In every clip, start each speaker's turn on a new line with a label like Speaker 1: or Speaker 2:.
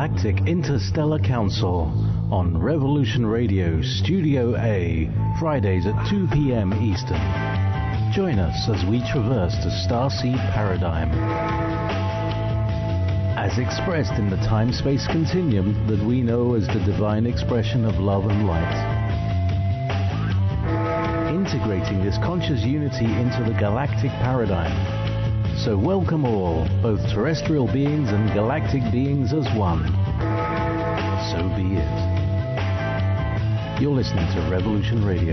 Speaker 1: Galactic Interstellar Council on Revolution Radio Studio A, Fridays at 2 p.m. Eastern. Join us as we traverse the starseed paradigm, as expressed in the time-space continuum that we know as the divine expression of love and light. Integrating this conscious unity into the galactic paradigm. So welcome all, both terrestrial beings and galactic beings as one. So be it. You're listening to Revolution Radio.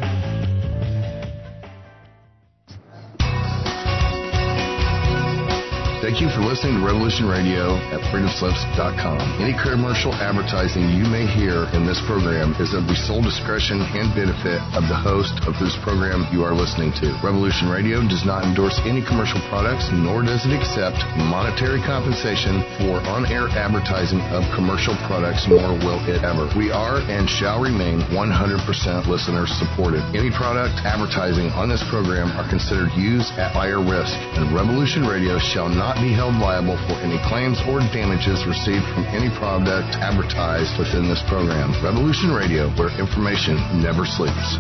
Speaker 2: Thank you for listening to Revolution Radio at freedomslips.com. Any commercial advertising you may hear in this program is of the sole discretion and benefit of the host of whose program you are listening to. Revolution Radio does not endorse any commercial products, nor does it accept monetary compensation for on-air advertising of commercial products, nor will it ever. We are and shall remain 100% listener supported. Any product advertising on this program are considered used at buyer risk, and Revolution Radio shall not be held liable for any claims or damages received from any product advertised within this program. Revolution Radio, where information never sleeps.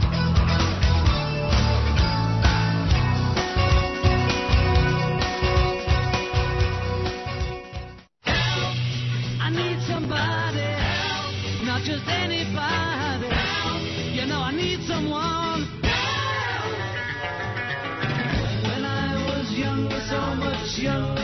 Speaker 3: I need somebody help, not just anybody help. You know I need someone help. When I was younger, so much younger.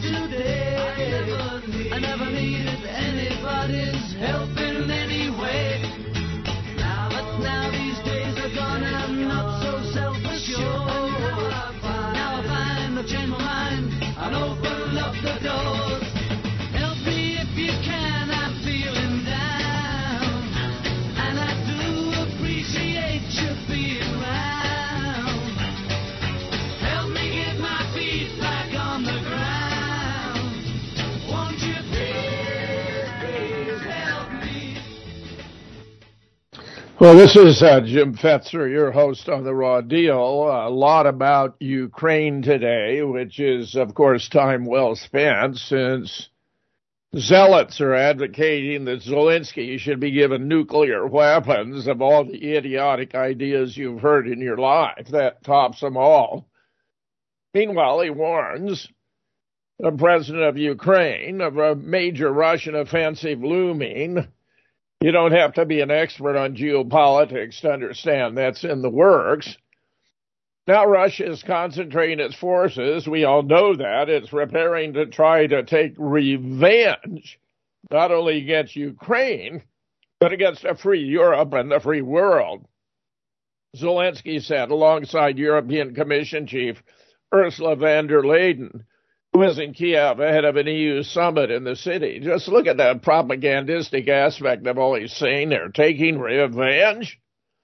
Speaker 3: I never needed anybody's help in any way. But now these days are gone, I'm not so self-assured. Now I find I've changed my mind and opened up the doors. Help me if you can, I'm feeling down, and I do appreciate you being around. Help me get my feet back on the ground.
Speaker 4: Well, this is Jim Fetzer, your host on The Raw Deal. A lot about Ukraine today, which is, of course, time well spent, since zealots are advocating that Zelensky should be given nuclear weapons. Of all the idiotic ideas you've heard in your life, that tops them all. Meanwhile, he warns the president of Ukraine of a major Russian offensive looming. You don't have to be an expert on geopolitics to understand that's in the works. Now Russia is concentrating its forces. We all know that. It's preparing to try to take revenge, not only against Ukraine, but against a free Europe and the free world. Zelensky said, alongside European Commission Chief Ursula von der Leyen, who was in Kiev ahead of an EU summit in the city. Just look at the propagandistic aspect of all he's saying there. Taking revenge?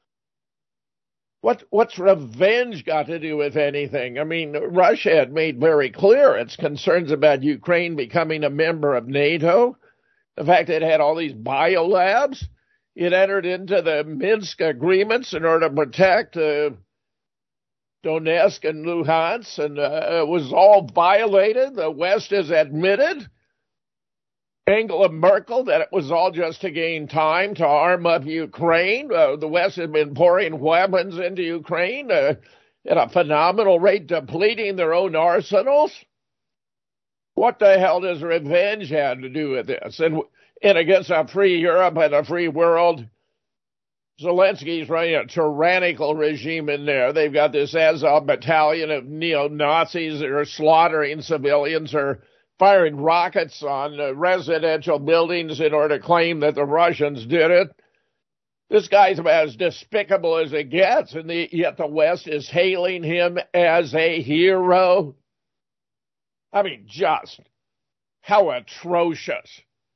Speaker 4: What's revenge got to do with anything? I mean, Russia had made very clear its concerns about Ukraine becoming a member of NATO. The fact that it had all these biolabs. It entered into the Minsk agreements in order to protect Donetsk and Luhansk, and it was all violated. The West has admitted, Angela Merkel, that it was all just to gain time to arm up Ukraine. The West had been pouring weapons into Ukraine at a phenomenal rate, depleting their own arsenals. What the hell does revenge have to do with this? And against a free Europe and a free world, Zelensky's running a tyrannical regime in there. They've got this Azov battalion of neo-Nazis that are slaughtering civilians, or firing rockets on residential buildings in order to claim that the Russians did it. This guy's about as despicable as it gets, and yet the West is hailing him as a hero. I mean, just how atrocious.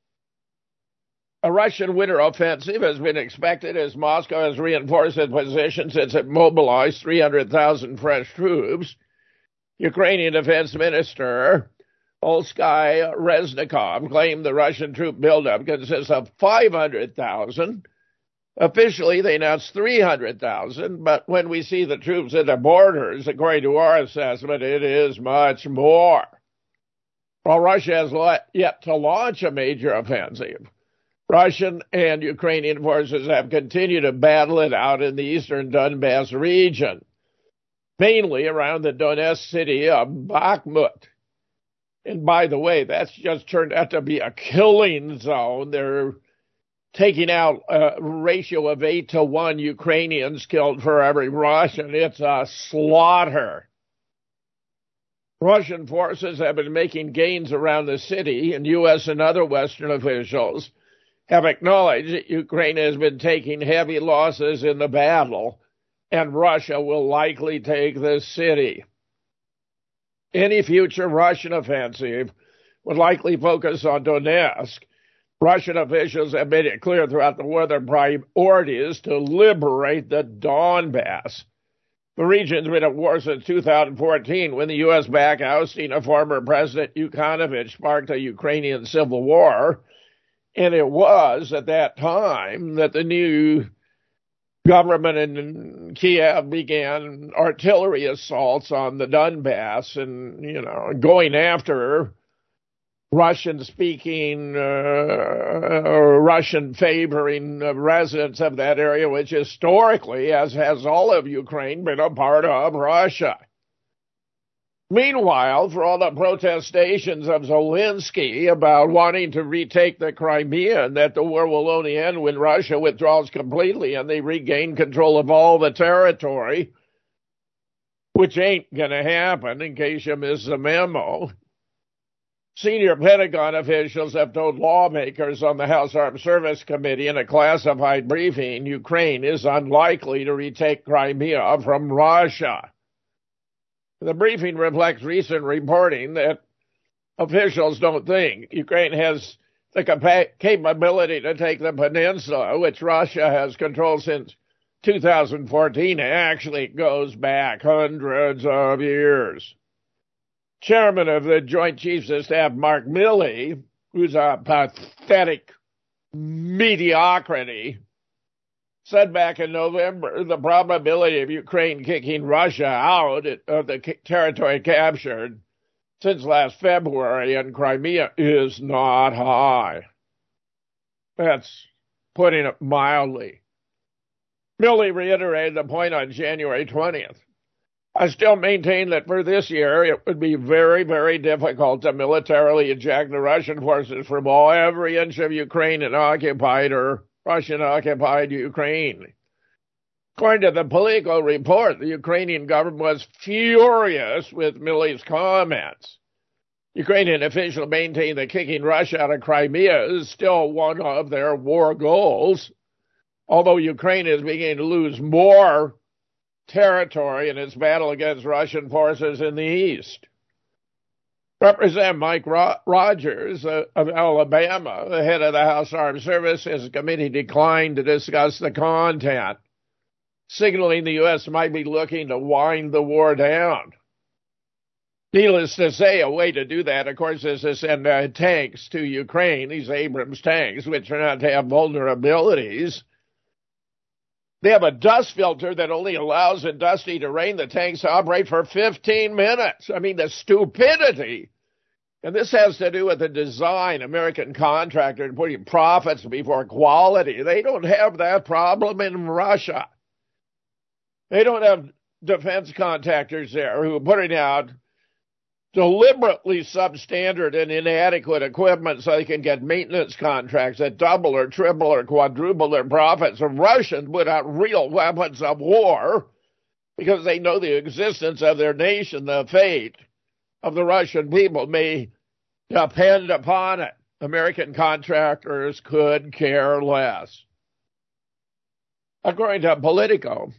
Speaker 4: A Russian winter offensive has been expected as Moscow has reinforced its position since it mobilized 300,000 fresh troops. Ukrainian Defense Minister Olsky Reznikov claimed the Russian troop buildup consists of 500,000. Officially, they announced 300,000, but when we see the troops at the borders, according to our assessment, it is much more. While Russia has yet to launch a major offensive, Russian and Ukrainian forces have continued to battle it out in the eastern Donbass region, mainly around the Donetsk city of Bakhmut. And by the way, that's just turned out to be a killing zone. They're taking out a ratio of 8-to-1 Ukrainians killed for every Russian. It's a slaughter. Russian forces have been making gains around the city, and U.S. and other Western officials have acknowledged that Ukraine has been taking heavy losses in the battle, and Russia will likely take the city. Any future Russian offensive would likely focus on Donetsk. Russian officials have made it clear throughout the war their priority is to liberate the Donbass. The region's been at war since 2014, when the U.S.-backed ousting of former President Yanukovych sparked a Ukrainian civil war. And it was at that time that the new government in Kiev began artillery assaults on the Donbass and, going after Russian-speaking, Russian-favoring residents of that area, which historically, as has all of Ukraine, been a part of Russia. Meanwhile, for all the protestations of Zelensky about wanting to retake the Crimea and that the war will only end when Russia withdraws completely and they regain control of all the territory, which ain't going to happen in case you missed the memo, senior Pentagon officials have told lawmakers on the House Armed Services Committee in a classified briefing Ukraine is unlikely to retake Crimea from Russia. The briefing reflects recent reporting that officials don't think Ukraine has the capability to take the peninsula, which Russia has controlled since 2014. It actually goes back hundreds of years. Chairman of the Joint Chiefs of Staff, Mark Milley, who's a pathetic mediocrity, said back in November the probability of Ukraine kicking Russia out of the territory captured since last February in Crimea is not high. That's putting it mildly. Milley reiterated the point on January 20th. I still maintain that for this year it would be very, very difficult to militarily eject the Russian forces from every inch of Ukraine and occupied or Russian-occupied Ukraine. According to the Politico report, the Ukrainian government was furious with Milley's comments. Ukrainian officials maintain that kicking Russia out of Crimea is still one of their war goals, although Ukraine is beginning to lose more territory in its battle against Russian forces in the east. Representative Mike Rogers of Alabama, the head of the House Armed Services Committee, declined to discuss the content, signaling the U.S. might be looking to wind the war down. Needless to say, a way to do that, of course, is to send tanks to Ukraine, these Abrams tanks, which are not to have vulnerabilities. They have a dust filter that only allows in dusty terrain the tanks to operate for 15 minutes. I mean, the stupidity. And this has to do with the design, American contractor putting profits before quality. They don't have that problem in Russia. They don't have defense contractors there who are putting out deliberately substandard and inadequate equipment so they can get maintenance contracts that double or triple or quadruple their profits. And Russians put out real weapons of war because they know the existence of their nation, the fate of the Russian people may depend upon it. American contractors could care less. According to Politico,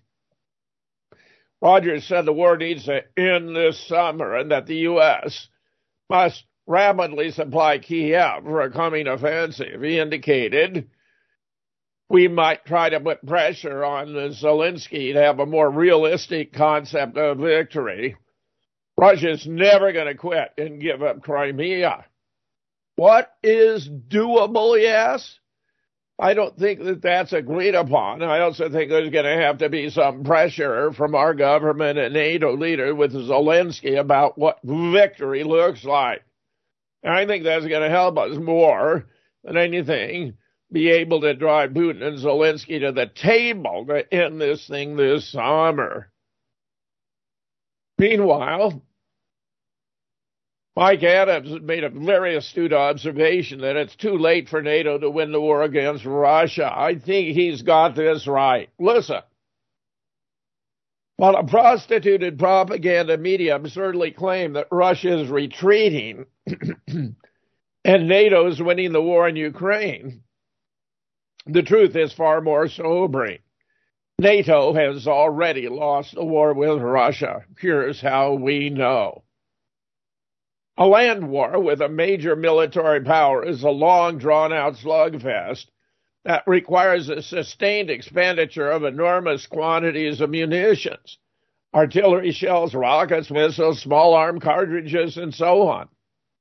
Speaker 4: Rogers said the war needs to end this summer and that the U.S. must rapidly supply Kiev for a coming offensive. He indicated we might try to put pressure on Zelensky to have a more realistic concept of victory. Russia's never going to quit and give up Crimea. What is doable, yes? I don't think that that's agreed upon. I also think there's going to have to be some pressure from our government and NATO leader with Zelensky about what victory looks like. And I think that's going to help us more than anything be able to drive Putin and Zelensky to the table to end this thing this summer. Meanwhile, Mike Adams made a very astute observation that it's too late for NATO to win the war against Russia. I think he's got this right. Listen, while a prostituted propaganda media absurdly claim that Russia is retreating and NATO is winning the war in Ukraine, the truth is far more sobering. NATO has already lost the war with Russia. Here's how we know. A land war with a major military power is a long, drawn-out slugfest that requires a sustained expenditure of enormous quantities of munitions, artillery shells, rockets, missiles, small arm cartridges, and so on.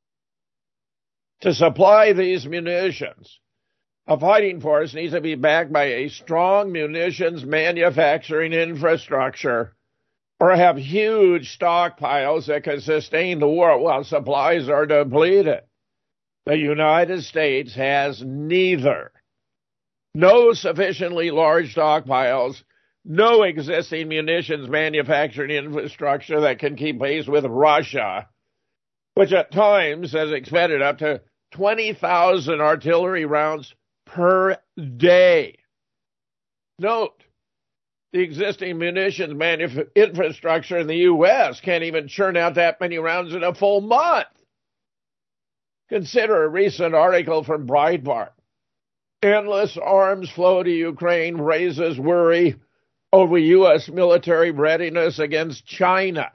Speaker 4: To supply these munitions, a fighting force needs to be backed by a strong munitions manufacturing infrastructure or have huge stockpiles that can sustain the war while supplies are depleted. The United States has neither. No sufficiently large stockpiles, no existing munitions manufacturing infrastructure that can keep pace with Russia, which at times has expended up to 20,000 artillery rounds per day. Note, the existing munitions infrastructure in the U.S. can't even churn out that many rounds in a full month. Consider a recent article from Breitbart. Endless arms flow to Ukraine raises worry over U.S. military readiness against China,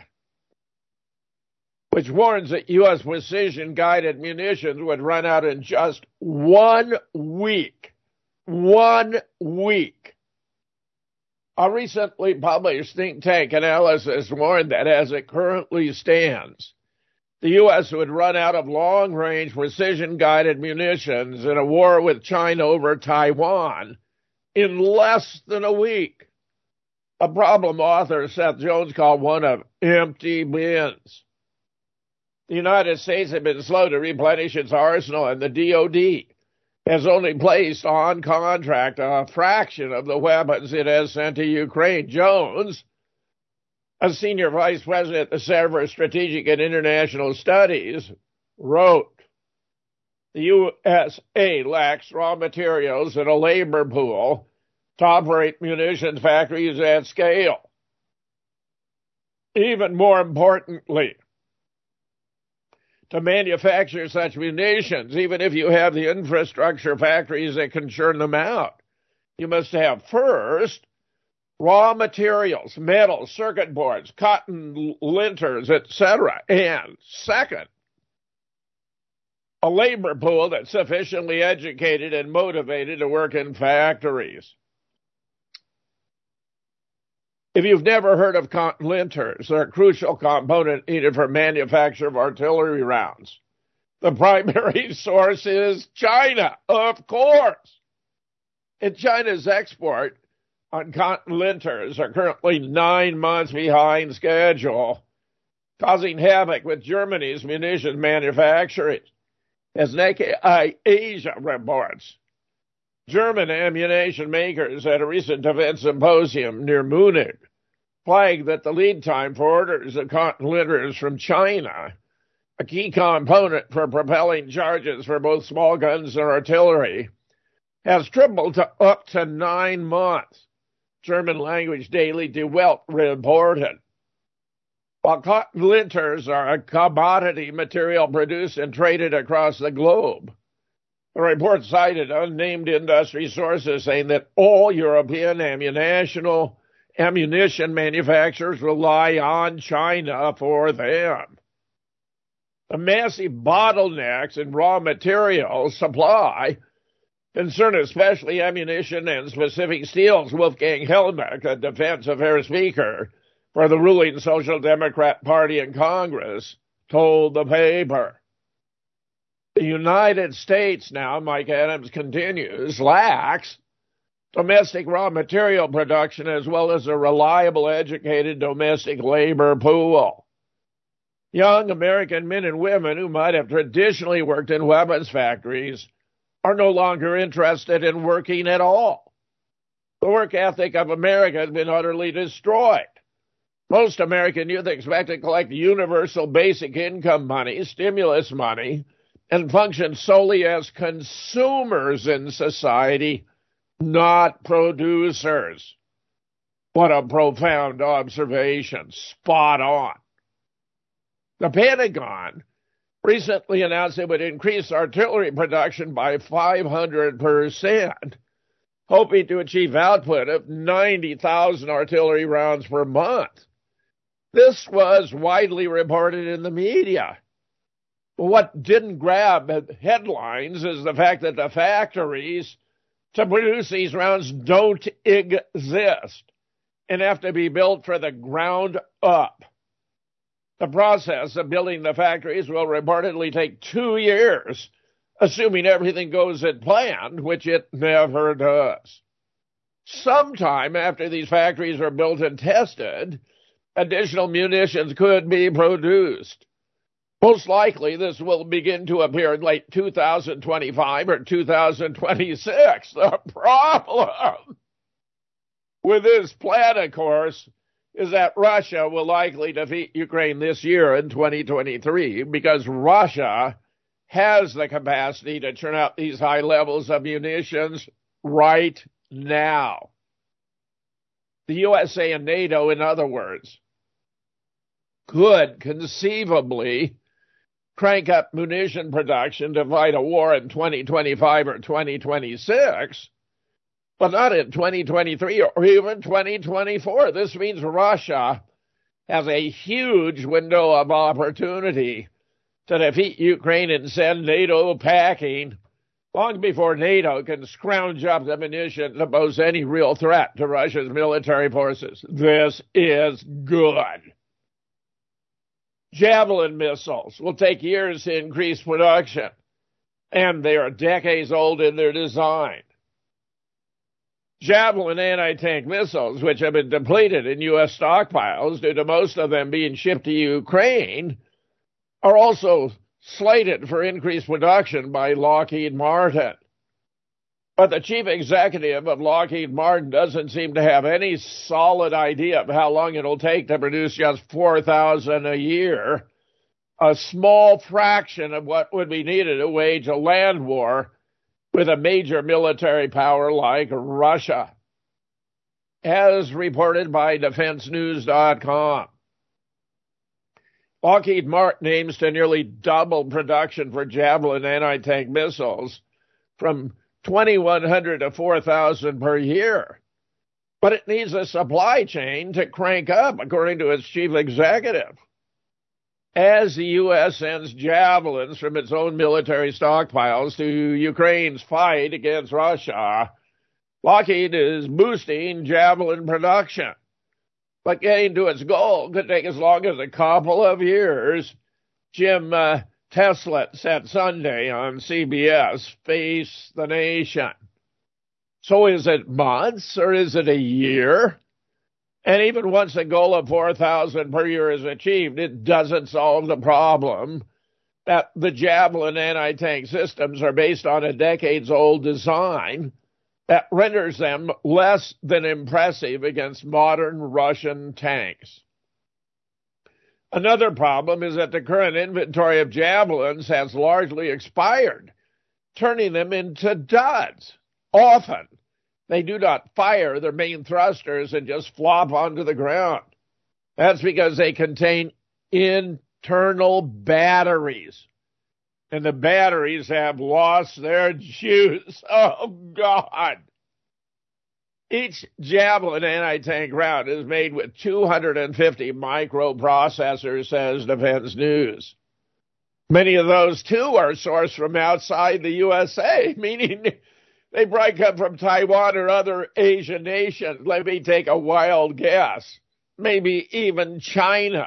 Speaker 4: which warns that U.S. precision-guided munitions would run out in just 1 week. 1 week. A recently published think tank analysis warned that as it currently stands, the U.S. would run out of long-range precision-guided munitions in a war with China over Taiwan in less than a week. A problem author Seth Jones called one of empty bins. The United States had been slow to replenish its arsenal, and the DoD has only placed on contract a fraction of the weapons it has sent to Ukraine. Jones, a senior vice president at the Center for Strategic and International Studies, wrote, the USA lacks raw materials and a labor pool to operate munitions factories at scale. Even more importantly, to manufacture such munitions, even if you have the infrastructure factories that can churn them out, you must have first raw materials, metals, circuit boards, cotton linters, etc. And second, a labor pool that's sufficiently educated and motivated to work in factories. If you've never heard of cotton linters, they're a crucial component needed for manufacture of artillery rounds. The primary source is China, of course. And China's export on cotton linters are currently 9 months behind schedule, causing havoc with Germany's munitions manufacturing. As Nikkei Asia reports, German ammunition makers at a recent defense symposium near Munich flagged that the lead time for orders of cotton linters from China, a key component for propelling charges for both small guns and artillery, has tripled to up to 9 months, German language daily Die Welt reported. While cotton linters are a commodity material produced and traded across the globe, the report cited unnamed industry sources saying that all European ammunition manufacturers rely on China for them. The massive bottlenecks in raw material supply concern especially ammunition and specific steels. Wolfgang Helmich, a defense affairs speaker for the ruling Social Democrat Party in Congress, told the paper. The United States now, Mike Adams continues, lacks domestic raw material production as well as a reliable, educated domestic labor pool. Young American men and women who might have traditionally worked in weapons factories are no longer interested in working at all. The work ethic of America has been utterly destroyed. Most American youth expect to collect universal basic income money, stimulus money, and function solely as consumers in society, not producers. What a profound observation. Spot on. The Pentagon recently announced it would increase artillery production by 500%, hoping to achieve output of 90,000 artillery rounds per month. This was widely reported in the media. What didn't grab headlines is the fact that the factories to produce these rounds don't exist and have to be built from the ground up. The process of building the factories will reportedly take 2 years, assuming everything goes as planned, which it never does. Sometime after these factories are built and tested, additional munitions could be produced. Most likely, this will begin to appear in late 2025 or 2026. The problem with this plan, of course, is that Russia will likely defeat Ukraine this year in 2023 because Russia has the capacity to churn out these high levels of munitions right now. The USA and NATO, in other words, could conceivably crank up munition production to fight a war in 2025 or 2026, but not in 2023 or even 2024. This means Russia has a huge window of opportunity to defeat Ukraine and send NATO packing long before NATO can scrounge up the munitions to pose any real threat to Russia's military forces. This is good. Javelin missiles will take years to increase production, and they are decades old in their design. Javelin anti-tank missiles, which have been depleted in U.S. stockpiles due to most of them being shipped to Ukraine, are also slated for increased production by Lockheed Martin. But the chief executive of Lockheed Martin doesn't seem to have any solid idea of how long it'll take to produce just 4,000 a year, a small fraction of what would be needed to wage a land war with a major military power like Russia. As reported by DefenseNews.com, Lockheed Martin aims to nearly double production for Javelin anti-tank missiles from 2,100 to 4,000 per year. But it needs a supply chain to crank up, according to its chief executive. As the U.S. sends javelins from its own military stockpiles to Ukraine's fight against Russia, Lockheed is boosting javelin production. But getting to its goal could take as long as a couple of years. Jim Teslett said Sunday on CBS, Face the Nation. So is it months or is it a year? And even once the goal of 4,000 per year is achieved, it doesn't solve the problem that the Javelin anti-tank systems are based on a decades-old design that renders them less than impressive against modern Russian tanks. Another problem is that the current inventory of javelins has largely expired, turning them into duds. Often, they do not fire their main thrusters and just flop onto the ground. That's because they contain internal batteries. And the batteries have lost their juice. Oh, God. Each Javelin anti-tank round is made with 250 microprocessors, says Defense News. Many of those, too, are sourced from outside the USA, meaning they probably come from Taiwan or other Asian nations. Let me take a wild guess. Maybe even China.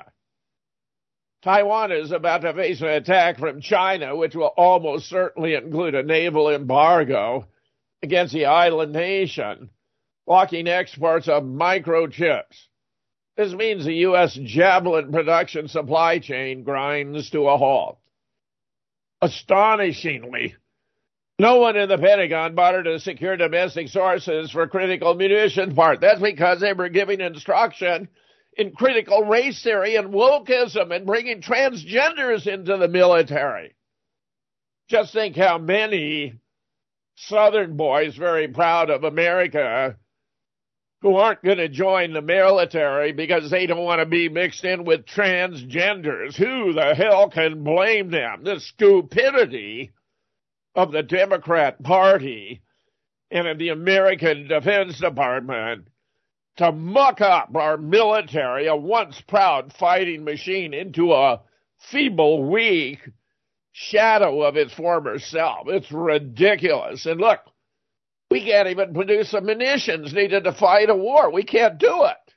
Speaker 4: Taiwan is about to face an attack from China, which will almost certainly include a naval embargo against the island nation, blocking exports of microchips. This means the U.S. Javelin production supply chain grinds to a halt. Astonishingly, no one in the Pentagon bothered to secure domestic sources for critical munitions parts. That's because they were giving instruction in critical race theory and wokeism and bringing transgenders into the military. Just think how many Southern boys very proud of America who aren't going to join the military because they don't want to be mixed in with transgenders. Who the hell can blame them? The stupidity of the Democrat Party and of the American Defense Department to muck up our military, a once proud fighting machine, into a feeble, weak shadow of its former self. It's ridiculous. And look, we can't even produce the munitions needed to fight a war. We can't do it.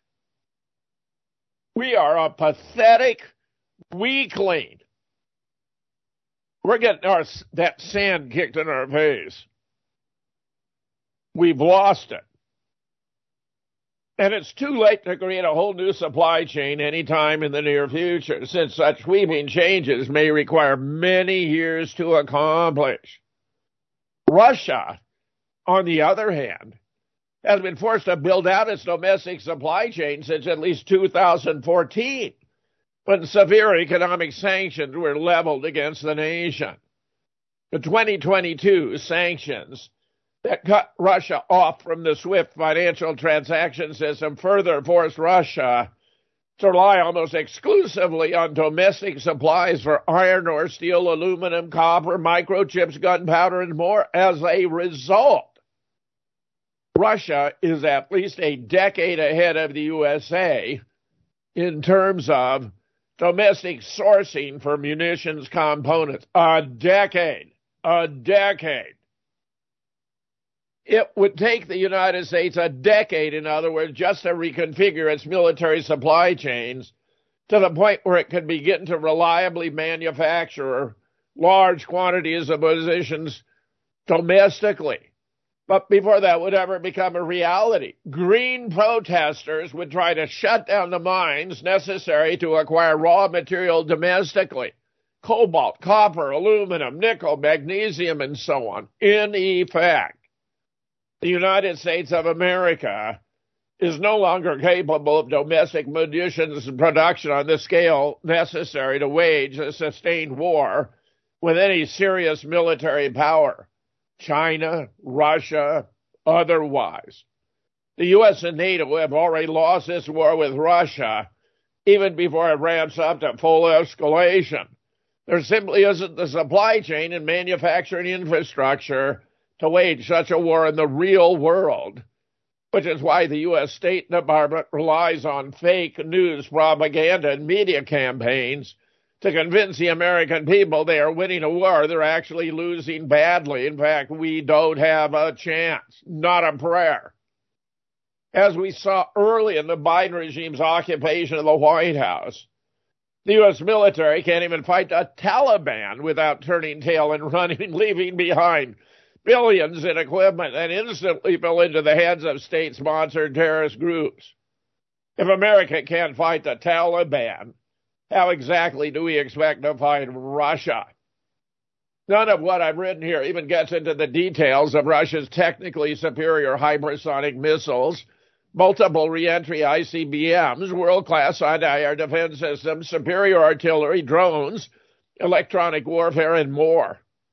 Speaker 4: We are a pathetic weakling. We're getting that sand kicked in our face. We've lost it. And it's too late to create a whole new supply chain anytime in the near future, since such sweeping changes may require many years to accomplish. Russia, on the other hand, has been forced to build out its domestic supply chain since at least 2014, when severe economic sanctions were leveled against the nation. The 2022 sanctions that cut Russia off from the SWIFT financial transaction system further forced Russia to rely almost exclusively on domestic supplies for iron ore, steel, aluminum, copper, microchips, gunpowder, and more. As a result, Russia is at least a decade ahead of the USA in terms of domestic sourcing for munitions components. A decade. It would take the United States a decade, in other words, just to reconfigure its military supply chains to the point where it could begin to reliably manufacture large quantities of munitions domestically. But before that would ever become a reality, green protesters would try to shut down the mines necessary to acquire raw material domestically: cobalt, copper, aluminum, nickel, magnesium, and so on. In effect, the United States of America is no longer capable of domestic munitions production on the scale necessary to wage a sustained war with any serious military power, China, Russia, otherwise. The U.S. and NATO have already lost this war with Russia even before it ramps up to full escalation. There simply isn't the supply chain and manufacturing infrastructure to wage such a war in the real world, which is why the U.S. State Department relies on fake news propaganda and media campaigns to convince the American people they are winning a war they're actually losing badly. In fact, we don't have a chance, not a prayer. As we saw early in the Biden regime's occupation of the White House, the U.S. military can't even fight the Taliban without turning tail and running, leaving behind billions in equipment that instantly fell into the hands of state-sponsored terrorist groups. If America can't fight the Taliban, how exactly do we expect to fight Russia? None of what I've written here even gets into the details of Russia's technically superior hypersonic missiles, multiple reentry ICBMs, world-class anti-air defense systems, superior artillery, drones, electronic warfare, and more.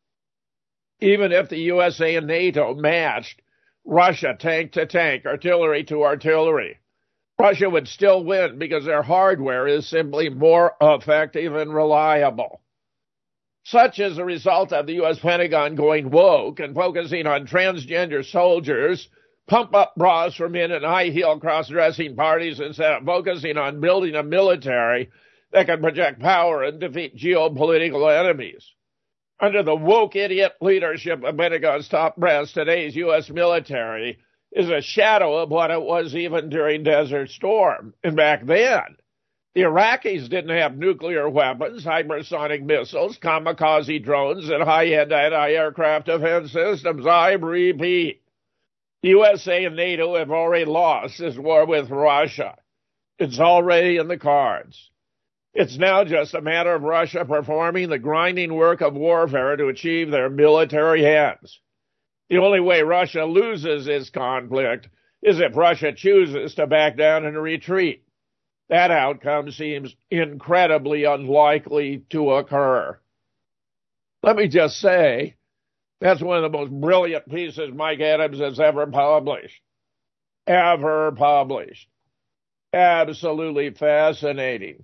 Speaker 4: Even if the USA and NATO matched Russia tank to tank, artillery to artillery, Russia would still win because their hardware is simply more effective and reliable. Such is the result of the U.S. Pentagon going woke and focusing on transgender soldiers, pump-up bras for men, and high-heel cross-dressing parties instead of focusing on building a military that can project power and defeat geopolitical enemies. Under the woke idiot leadership of Pentagon's top brass, today's U.S. military is a shadow of what it was even during Desert Storm. And back then, the Iraqis didn't have nuclear weapons, hypersonic missiles, kamikaze drones, and high-end anti-aircraft defense systems. I repeat, the USA and NATO have already lost this war with Russia. It's already in the cards. It's now just a matter of Russia performing the grinding work of warfare to achieve their military ends. The only way Russia loses this conflict is if Russia chooses to back down and retreat. That outcome seems incredibly unlikely to occur. Let me just say, that's one of the most brilliant pieces Mike Adams has ever published. Ever published. Absolutely fascinating.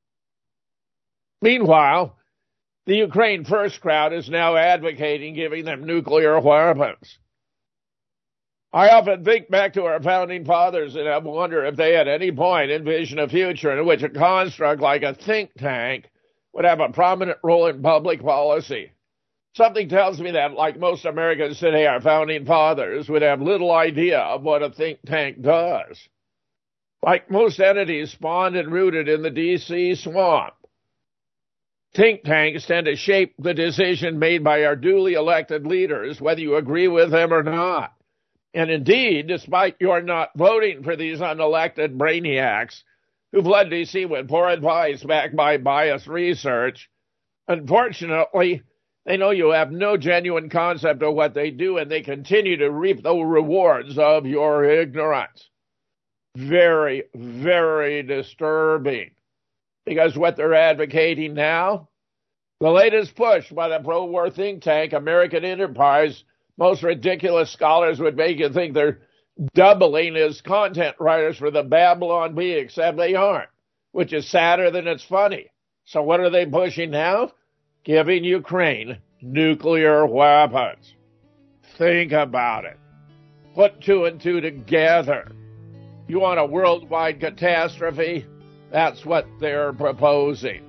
Speaker 4: Meanwhile, the Ukraine First crowd is now advocating giving them nuclear weapons. I often think back to our founding fathers and I wonder if they at any point envisioned a future in which a construct like a think tank would have a prominent role in public policy. Something tells me that, like most Americans today, our founding fathers would have little idea of what a think tank does. Like most entities spawned and rooted in the D.C. swamp, think tanks tend to shape the decision made by our duly elected leaders, whether you agree with them or not. And indeed, despite your not voting for these unelected brainiacs who fled D.C. with poor advice backed by biased research, unfortunately, they know you have no genuine concept of what they do, and they continue to reap the rewards of your ignorance. Very, very disturbing. Because what they're advocating now, the latest push by the pro-war think tank, American Enterprise, most ridiculous scholars would make you think they're doubling as content writers for the Babylon Bee, except they aren't, which is sadder than it's funny. So what are they pushing now? Giving Ukraine nuclear weapons. Think about it. Put two and two together. You want a worldwide catastrophe? That's what they're proposing.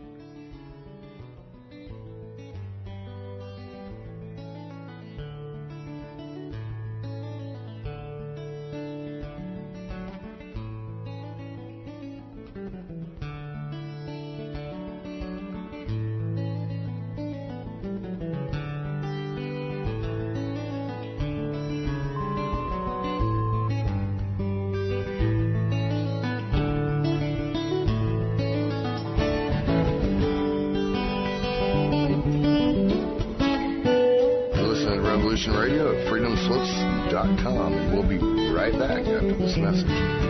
Speaker 2: Radio at freedomslips.com, and we'll be right back after this message.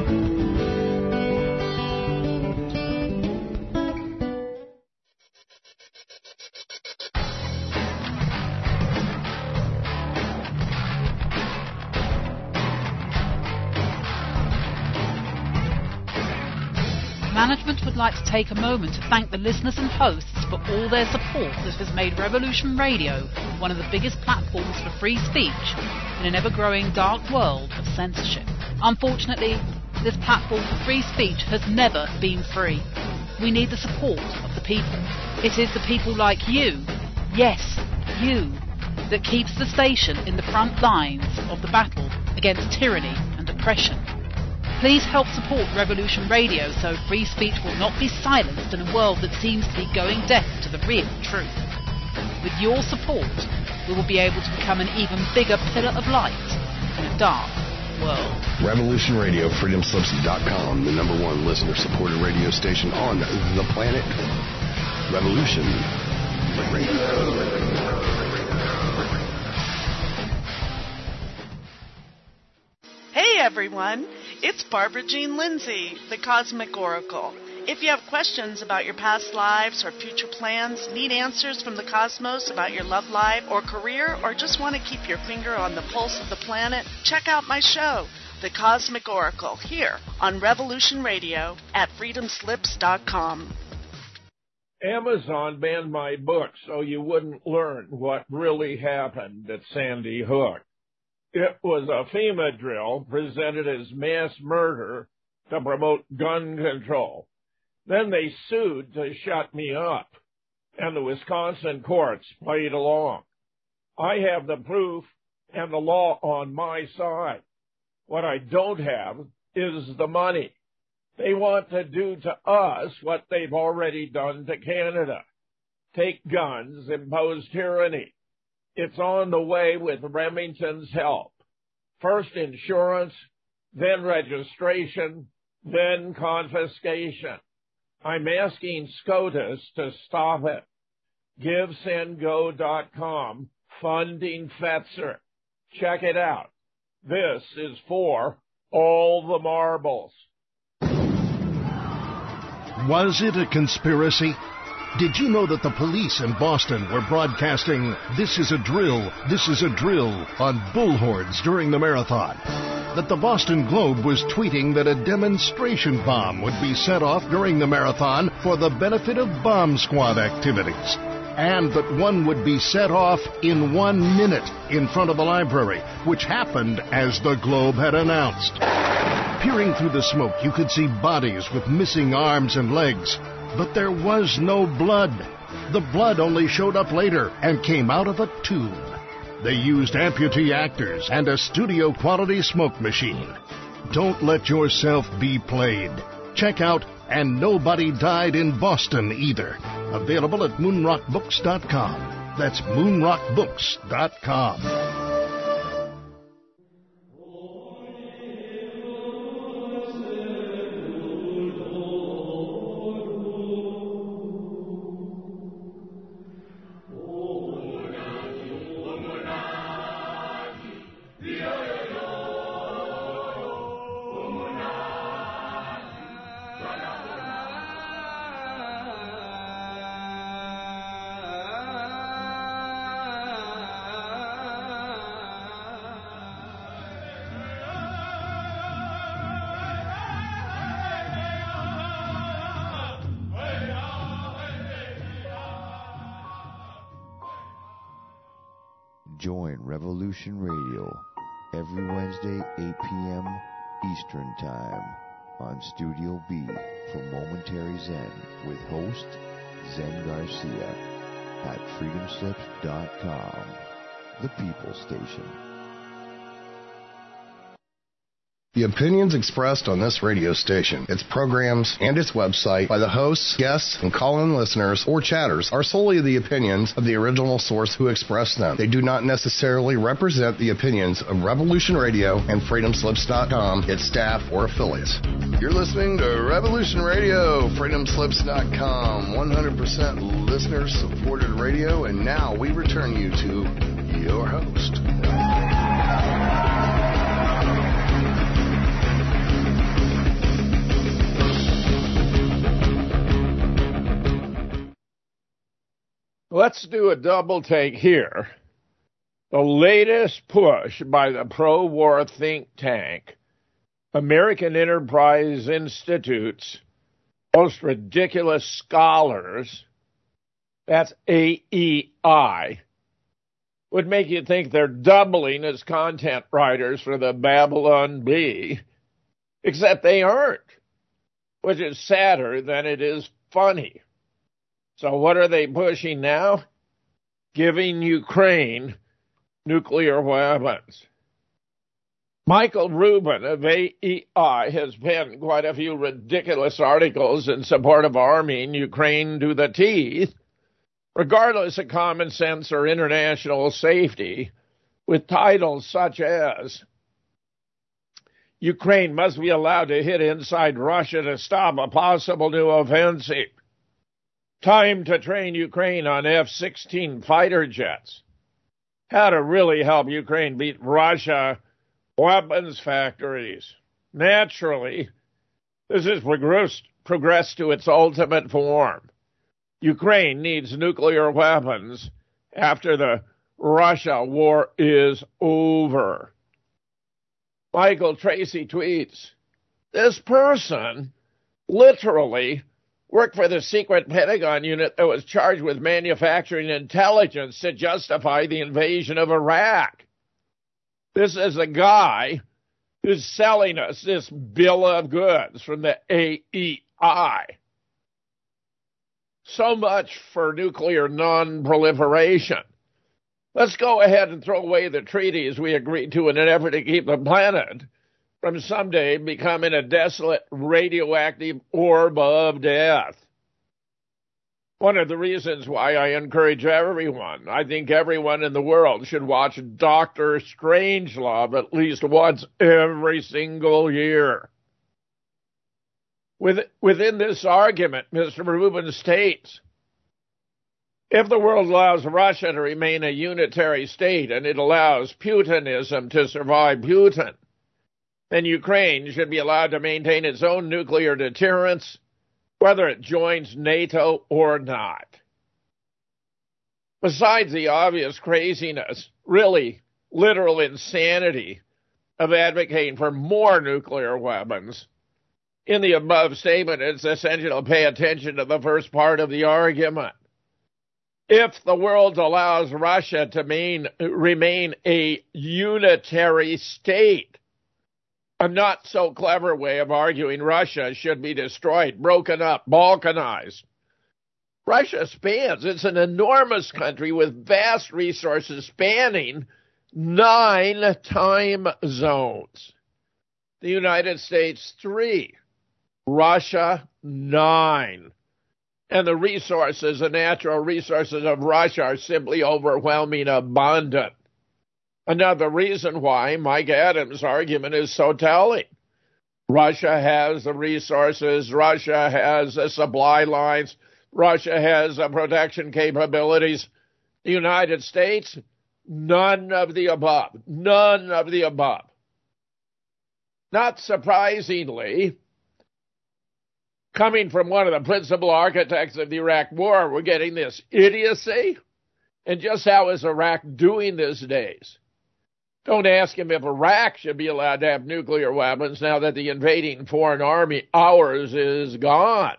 Speaker 5: Management would like to take a moment to thank the listeners and hosts for all their support that has made Revolution Radio one of the biggest platforms for free speech in an ever-growing dark world of censorship. Unfortunately, this platform for free speech has never been free. We need the support of the people. It is the people like you, yes, you, that keeps the station in the front lines of the battle against tyranny and oppression. Please help support Revolution Radio so free speech will not be silenced in a world that seems to be going deaf to the real truth. With your support, we will be able to become an even bigger pillar of light in a dark world.
Speaker 2: Revolution Radio, freedomslips.com, the #1 listener-supported radio station on the planet. Revolution Radio.
Speaker 6: Hey everyone, it's Barbara Jean Lindsay, the Cosmic Oracle. If you have questions about your past lives or future plans, need answers from the cosmos about your love life or career, or just want to keep your finger on the pulse of the planet, check out my show, The Cosmic Oracle, here on Revolution Radio at freedomslips.com.
Speaker 4: Amazon banned my book so you wouldn't learn what really happened at Sandy Hook. It was a FEMA drill presented as mass murder to promote gun control. Then they sued to shut me up, and the Wisconsin courts played along. I have the proof and the law on my side. What I don't have is the money. They want to do to us what they've already done to Canada. Take guns, impose tyranny. It's on the way with Remington's help. First insurance, then registration, then confiscation. I'm asking SCOTUS to stop it. GiveSendGo.com, funding Fetzer. Check it out. This is for all the marbles.
Speaker 7: Was it a conspiracy? Did you know that the police in Boston were broadcasting, "This is a drill, this is a drill," on bullhorns during the marathon? That the Boston Globe was tweeting that a demonstration bomb would be set off during the marathon for the benefit of bomb squad activities? And that one would be set off in 1 minute in front of the library, which happened as the Globe had announced. Peering through the smoke, you could see bodies with missing arms and legs, but there was no blood. The blood only showed up later and came out of a tube. They used amputee actors and a studio-quality smoke machine. Don't let yourself be played. Check out And Nobody Died in Boston Either. Available at moonrockbooks.com. That's moonrockbooks.com.
Speaker 8: Join Revolution Radio every Wednesday, 8 p.m. Eastern Time on Studio B for Momentary Zen with host Zen Garcia at freedomslips.com, the People Station.
Speaker 2: The opinions expressed on this radio station, its programs, and its website by the hosts, guests, and call-in listeners or chatters are solely the opinions of the original source who expressed them. They do not necessarily represent the opinions of Revolution Radio and freedomslips.com, its staff, or affiliates. You're listening to Revolution Radio, freedomslips.com, 100% listener-supported radio, and now we return you to your host.
Speaker 4: Let's do a double take here. The latest push by the pro-war think tank, American Enterprise Institute's most ridiculous scholars, that's AEI, would make you think they're doubling as content writers for the Babylon Bee, except they aren't, which is sadder than it is funny. So what are they pushing now? Giving Ukraine nuclear weapons. Michael Rubin of AEI has penned quite a few ridiculous articles in support of arming Ukraine to the teeth, regardless of common sense or international safety, with titles such as Ukraine must be allowed to hit inside Russia to stop a possible new offensive. Time to train Ukraine on F-16 fighter jets. How to really help Ukraine beat Russia. Weapons factories. Naturally, this has progressed to its ultimate form. Ukraine needs nuclear weapons after the Russia war is over. Michael Tracy tweets, this person literally worked for the secret Pentagon unit that was charged with manufacturing intelligence to justify the invasion of Iraq. This is a guy who's selling us this bill of goods from the AEI. So much for nuclear non-proliferation. Let's go ahead and throw away the treaties we agreed to in an effort to keep the planet from someday becoming a desolate radioactive orb of death. One of the reasons why I encourage everyone, I think everyone in the world should watch Dr. Strangelove at least once every single year. Within this argument, Mr. Rubin states, if the world allows Russia to remain a unitary state and it allows Putinism to survive Putin, then Ukraine should be allowed to maintain its own nuclear deterrence, whether it joins NATO or not. Besides the obvious craziness, really literal insanity of advocating for more nuclear weapons, in the above statement, it's essential to pay attention to the first part of the argument. If the world allows Russia to remain a unitary state, a not so clever way of arguing Russia should be destroyed, broken up, balkanized. Russia spans, it's an enormous country with vast resources spanning 9 time zones. The United States, 3. Russia, 9. And the resources, the natural resources of Russia are simply overwhelming abundant. Another reason why Mike Adams' argument is so telling. Russia has the resources, Russia has the supply lines, Russia has the protection capabilities. The United States, none of the above. None of the above. Not surprisingly, coming from one of the principal architects of the Iraq War, we're getting this idiocy. And just how is Iraq doing these days? Don't ask him if Iraq should be allowed to have nuclear weapons now that the invading foreign army, ours, is gone.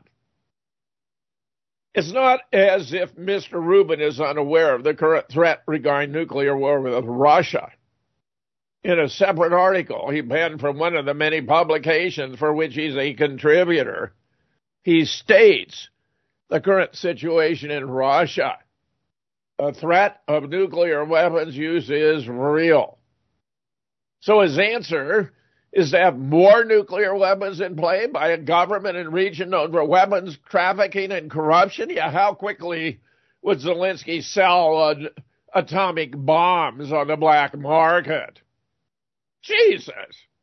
Speaker 4: It's not as if Mr. Rubin is unaware of the current threat regarding nuclear war with Russia. In a separate article he penned from one of the many publications for which he's a contributor, he states the current situation in Russia. The threat of nuclear weapons use is real. So his answer is to have more nuclear weapons in play by a government and region known for weapons trafficking and corruption? Yeah, how quickly would Zelensky sell atomic bombs on the black market? Jesus!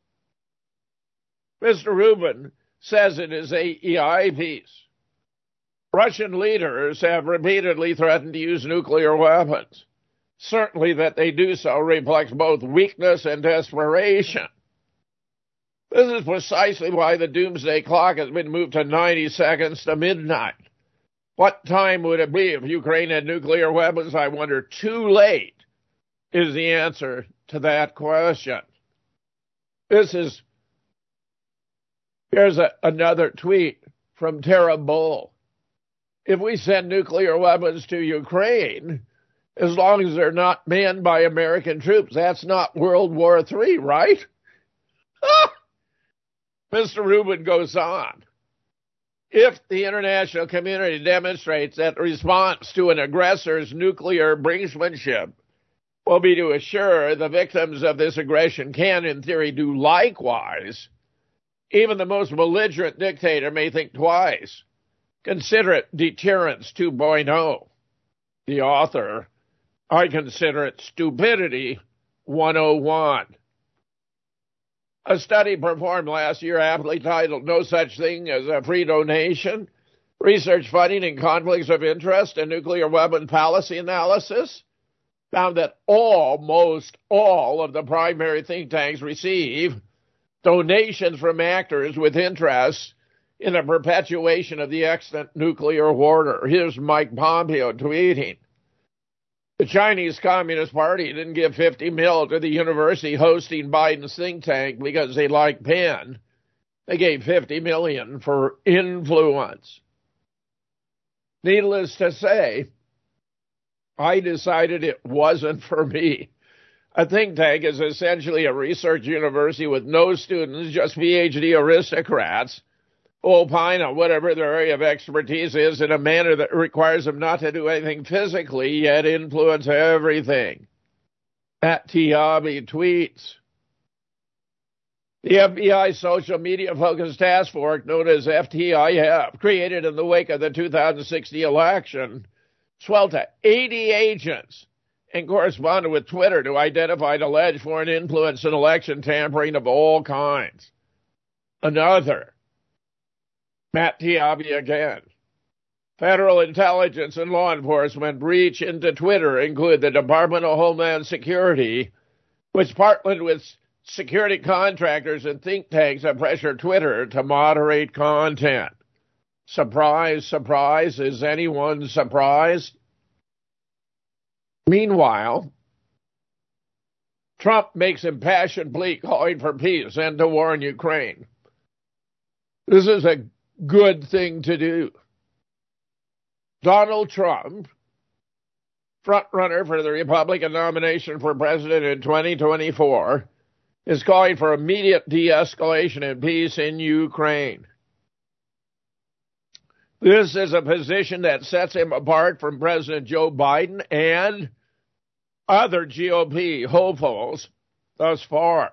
Speaker 4: Mr. Rubin says in his AEI piece, Russian leaders have repeatedly threatened to use nuclear weapons. Certainly that they do so reflects both weakness and desperation. This is precisely why the doomsday clock has been moved to 90 seconds to midnight. What time would it be if Ukraine had nuclear weapons? I wonder. Too late is the answer to that question. Here's another tweet from Tara Bull. If we send nuclear weapons to Ukraine, as long as they're not manned by American troops, that's not World War III, right? Mr. Rubin goes on. If the international community demonstrates that the response to an aggressor's nuclear brinksmanship will be to assure the victims of this aggression can, in theory, do likewise, even the most belligerent dictator may think twice. Consider it deterrence 2.0. The author, I consider it stupidity 101. A study performed last year, aptly titled No Such Thing as a Free Donation, Research Funding and Conflicts of Interest and Nuclear Weapon Policy Analysis, found that almost all of the primary think tanks receive donations from actors with interests in the perpetuation of the extant nuclear order. Here's Mike Pompeo tweeting. The Chinese Communist Party didn't give $50 million to the university hosting Biden's think tank because they like Penn. They gave $50 million for influence. Needless to say, I decided it wasn't for me. A think tank is essentially a research university with no students, just PhD aristocrats, who opine on whatever their area of expertise is in a manner that requires them not to do anything physically, yet influence everything. At Tiabi tweets. The FBI social media-focused task force, known as FTIF, created in the wake of the 2016 election, swelled to 80 agents and corresponded with Twitter to identify alleged foreign influence and election tampering of all kinds. Another. Matt Taibbi again. Federal intelligence and law enforcement breach into Twitter include the Department of Homeland Security, which partnered with security contractors and think tanks that pressure Twitter to moderate content. Surprise, surprise. Is anyone surprised? Meanwhile, Trump makes impassioned plea calling for peace and to war in Ukraine. This is a good thing to do. Donald Trump, frontrunner for the Republican nomination for president in 2024, is calling for immediate de-escalation and peace in Ukraine. This is a position that sets him apart from President Joe Biden and other GOP hopefuls thus far.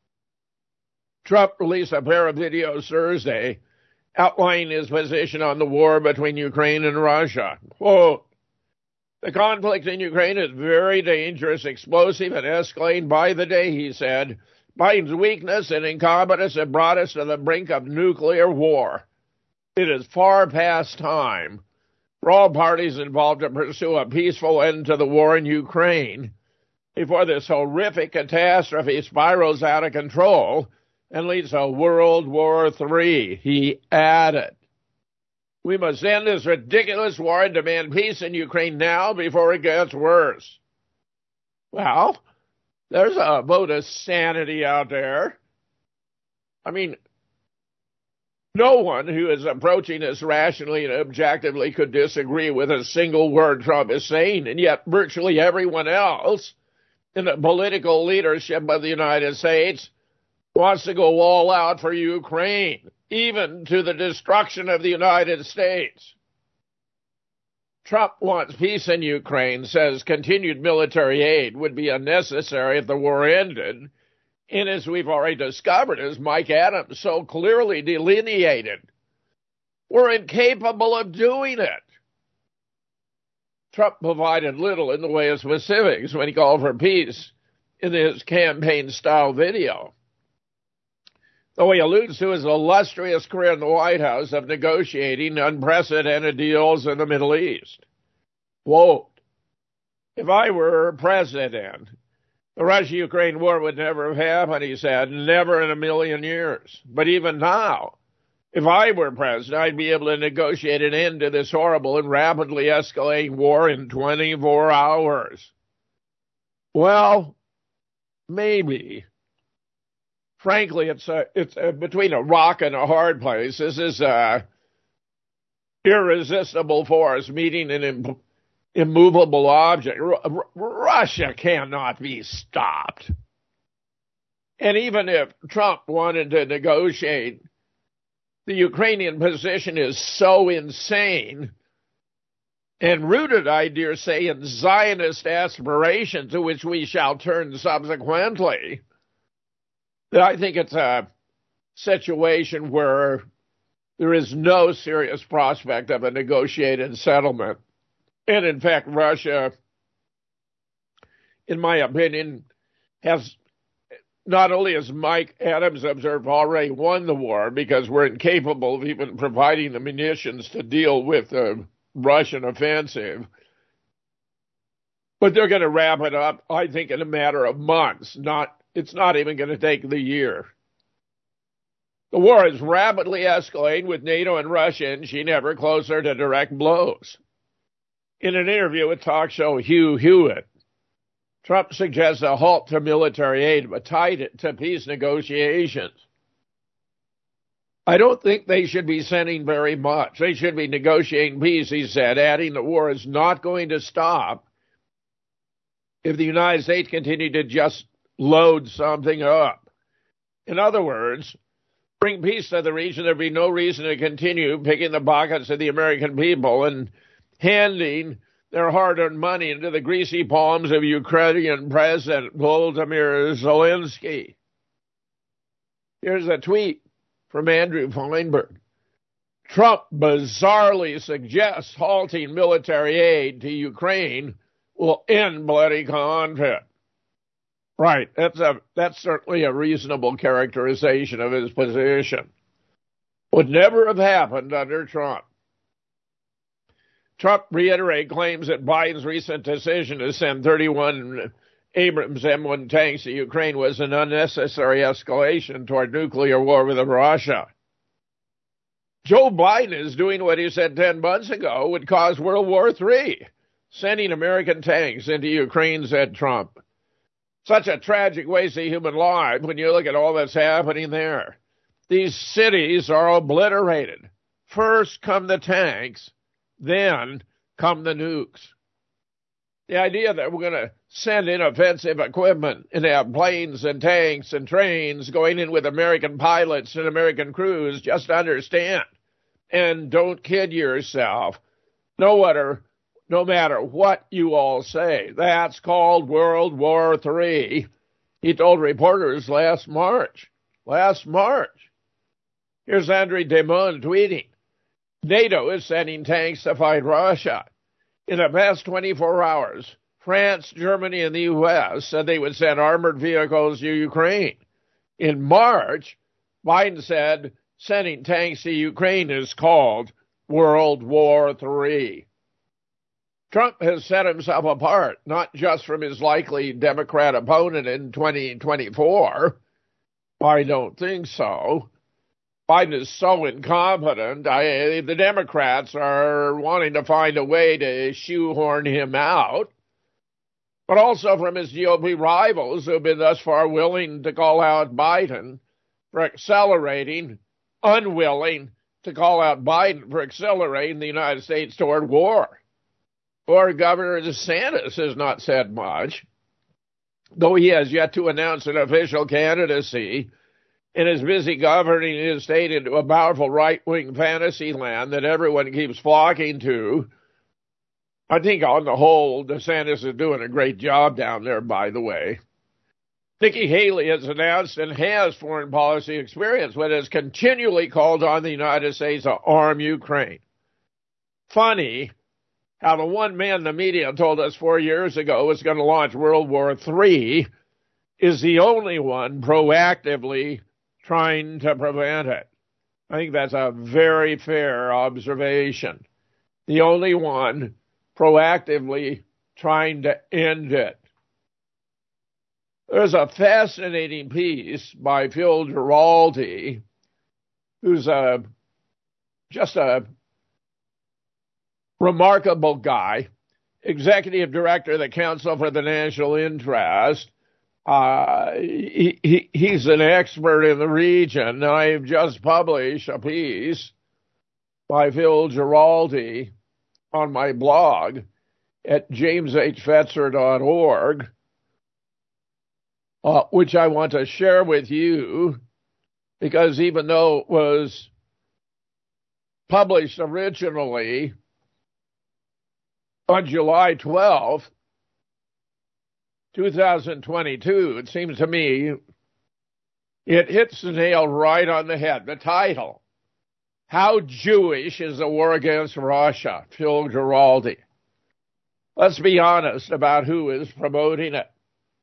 Speaker 4: Trump released a pair of videos Thursday outlining his position on the war between Ukraine and Russia. Quote, the conflict in Ukraine is very dangerous, explosive, and escalating by the day, he said. Biden's weakness and incompetence have brought us to the brink of nuclear war. It is far past time for all parties involved to pursue a peaceful end to the war in Ukraine before this horrific catastrophe spirals out of control and leads to World War III, he added. We must end this ridiculous war and demand peace in Ukraine now before it gets worse. Well, there's a vote of sanity out there. I mean, no one who is approaching this rationally and objectively could disagree with a single word Trump is saying, and yet virtually everyone else in the political leadership of the United States wants to go all out for Ukraine, even to the destruction of the United States. Trump wants peace in Ukraine, says continued military aid would be unnecessary if the war ended, and as we've already discovered, as Mike Adams so clearly delineated, we're incapable of doing it. Trump provided little in the way of specifics when he called for peace in his campaign-style video, though he alludes to his illustrious career in the White House of negotiating unprecedented deals in the Middle East. Quote, if I were president, the Russia-Ukraine war would never have happened, he said, never in a million years. But even now, if I were president, I'd be able to negotiate an end to this horrible and rapidly escalating war in 24 hours. Well, maybe. Frankly, it's between a rock and a hard place. This is a irresistible force meeting an immovable object. Russia cannot be stopped. And even if Trump wanted to negotiate, the Ukrainian position is so insane and rooted, I dare say, in Zionist aspirations to which we shall turn subsequently, that I think it's a situation where there is no serious prospect of a negotiated settlement. And in fact, Russia, in my opinion, has not only, as Mike Adams observed, already won the war because we're incapable of even providing the munitions to deal with the Russian offensive, but they're going to wrap it up, I think, in a matter of months. It's not even going to take the year. The war is rapidly escalating with NATO and Russia inching ever closer to direct blows. In an interview with talk show Hugh Hewitt, Trump suggests a halt to military aid, but tied it to peace negotiations. I don't think they should be sending very much. They should be negotiating peace, he said, adding the war is not going to stop if the United States continue to just load something up. In other words, bring peace to the region, there'd be no reason to continue picking the pockets of the American people and handing their hard-earned money into the greasy palms of Ukrainian President Volodymyr Zelensky. Here's a tweet from Andrew Feinberg. Trump bizarrely suggests halting military aid to Ukraine will end bloody conflict. Right, that's certainly a reasonable characterization of his position. Would never have happened under Trump. Trump reiterated claims that Biden's recent decision to send 31 Abrams M1 tanks to Ukraine was an unnecessary escalation toward nuclear war with Russia. Joe Biden is doing what he said 10 months ago would cause World War III, sending American tanks into Ukraine, said Trump. Such a tragic waste of human life when you look at all that's happening there. These cities are obliterated. First come the tanks, then come the nukes. The idea that we're going to send in offensive equipment and have planes and tanks and trains going in with American pilots and American crews, just understand and don't kid yourself. No matter what you all say, that's called World War III, he told reporters last March. Here's Andriy Demon tweeting, NATO is sending tanks to fight Russia. In the past 24 hours, France, Germany, and the U.S. said they would send armored vehicles to Ukraine. In March, Biden said sending tanks to Ukraine is called World War III. Trump has set himself apart, not just from his likely Democrat opponent in 2024. I don't think so. Biden is so incompetent, the Democrats are wanting to find a way to shoehorn him out, but also from his GOP rivals who have been thus far willing to call out Biden for unwilling to call out Biden for accelerating the United States toward war. Or Governor DeSantis has not said much, though he has yet to announce an official candidacy and is busy governing his state into a powerful right-wing fantasy land that everyone keeps flocking to. I think on the whole, DeSantis is doing a great job down there, by the way. Nikki Haley has announced and has foreign policy experience, but has continually called on the United States to arm Ukraine. Funny how the one man the media told us 4 years ago was going to launch World War III is the only one proactively trying to prevent it. I think that's a very fair observation. The only one proactively trying to end it. There's a fascinating piece by Phil Giraldi, who's just a remarkable guy, executive director of the Council for the National Interest. He's an expert in the region. I've just published a piece by Phil Giraldi on my blog at jameshfetzer.org, which I want to share with you, because even though it was published originally on July 12th, 2022, it seems to me it hits the nail right on the head. The title, How Jewish is the War Against Russia? Phil Giraldi. Let's be honest about who is promoting it.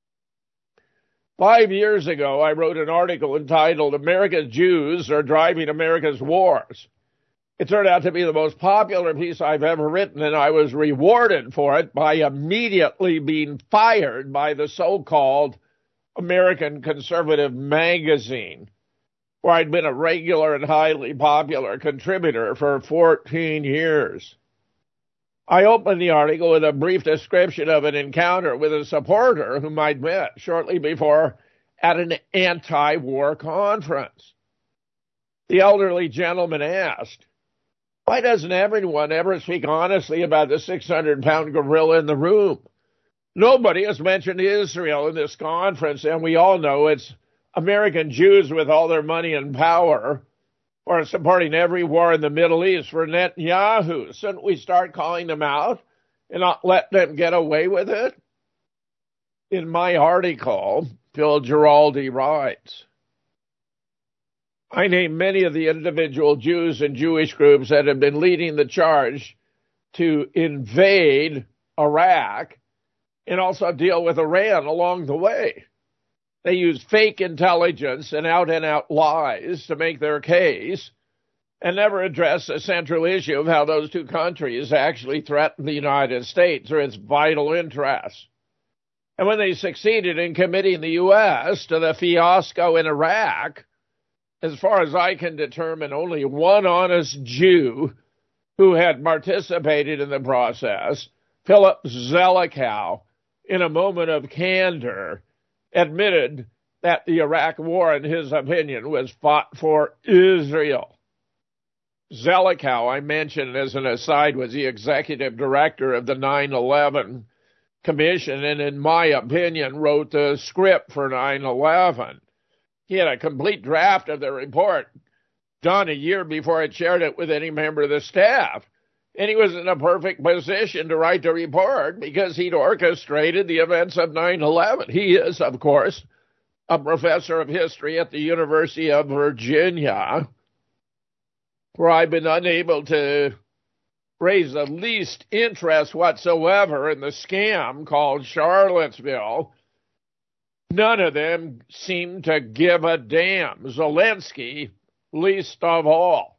Speaker 4: 5 years ago, I wrote an article entitled, America's Jews Are Driving America's Wars. It turned out to be the most popular piece I've ever written, and I was rewarded for it by immediately being fired by the so-called American Conservative Magazine, where I'd been a regular and highly popular contributor for 14 years. I opened the article with a brief description of an encounter with a supporter whom I'd met shortly before at an anti-war conference. The elderly gentleman asked, why doesn't everyone ever speak honestly about the 600-pound gorilla in the room? Nobody has mentioned Israel in this conference, and we all know it's American Jews with all their money and power who are supporting every war in the Middle East for Netanyahu. Shouldn't we start calling them out and not let them get away with it? In my article, Phil Giraldi writes, I name many of the individual Jews and Jewish groups that have been leading the charge to invade Iraq and also deal with Iran along the way. They use fake intelligence and out-and-out lies to make their case, and never addressed the central issue of how those two countries actually threaten the United States or its vital interests. And when they succeeded in committing the U.S. to the fiasco in Iraq, as far as I can determine, only one honest Jew who had participated in the process, Philip Zelikow, in a moment of candor, admitted that the Iraq war, in his opinion, was fought for Israel. Zelikow, I mentioned as an aside, was the executive director of the 9/11 Commission, and in my opinion, wrote the script for 9/11. He had a complete draft of the report done a year before I shared it with any member of the staff. And he was in a perfect position to write the report because he'd orchestrated the events of 9/11. He is, of course, a professor of history at the University of Virginia, where I've been unable to raise the least interest whatsoever in the scam called Charlottesville. None of them seem to give a damn. Zelensky, least of all.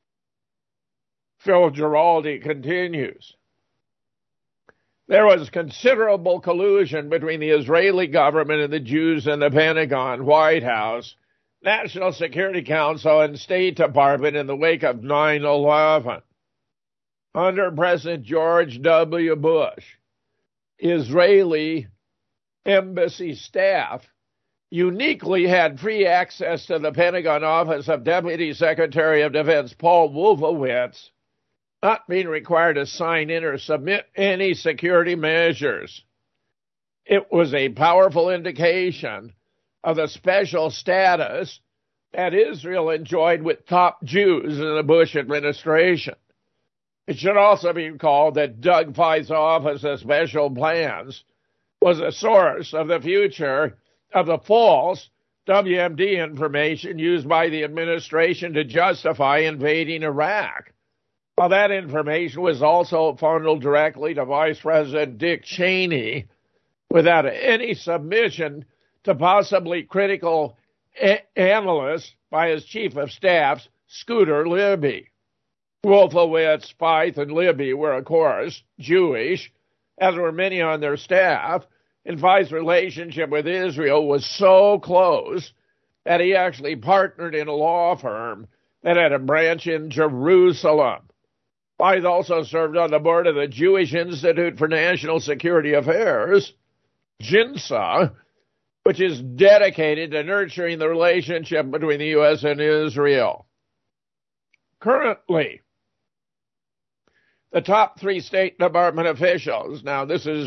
Speaker 4: Phil Giraldi continues. There was considerable collusion between the Israeli government and the Jews in the Pentagon, White House, National Security Council, and State Department in the wake of 9/11. Under President George W. Bush, Israeli embassy staff uniquely had free access to the Pentagon office of Deputy Secretary of Defense Paul Wolfowitz, not being required to sign in or submit any security measures. It was a powerful indication of the special status that Israel enjoyed with top Jews in the Bush administration. It should also be recalled that Doug Feith's Office of Special Plans was a source of the future of the false WMD information used by the administration to justify invading Iraq. While that information was also funneled directly to Vice President Dick Cheney without any submission to possibly critical analysts by his chief of staff, Scooter Libby. Wolfowitz, Feith, and Libby were, of course, Jewish, as were many on their staff, and Feith's relationship with Israel was so close that he actually partnered in a law firm that had a branch in Jerusalem. Feith also served on the board of the Jewish Institute for National Security Affairs, JINSA, which is dedicated to nurturing the relationship between the U.S. and Israel. Currently, the top three State Department officials, now this is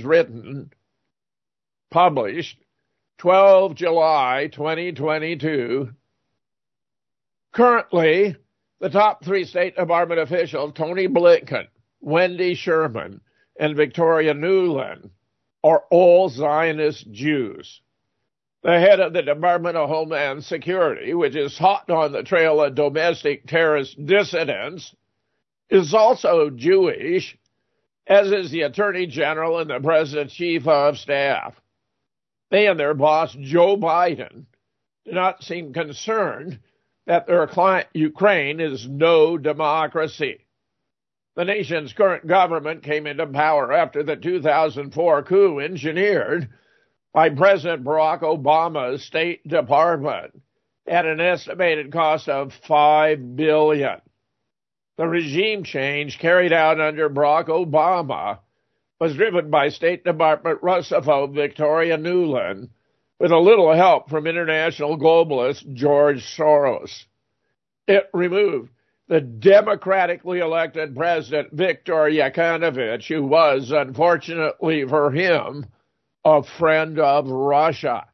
Speaker 4: published 12 July 2022. Currently, the top three State Department officials, Tony Blinken, Wendy Sherman, and Victoria Nuland, are all Zionist Jews. The head of the Department of Homeland Security, which is hot on the trail of domestic terrorist dissidents, is also Jewish, as is the Attorney General and the President's Chief of Staff. They and their boss, Joe Biden, do not seem concerned that their client, Ukraine, is no democracy. The nation's current government came into power after the 2004 coup engineered by President Barack Obama's State Department at an estimated cost of $5 billion. The regime change carried out under Barack Obama was driven by State Department Russophobe Victoria Nuland with a little help from international globalist George Soros. It removed the democratically elected president Viktor Yanukovych, who was, unfortunately for him, a friend of Russia.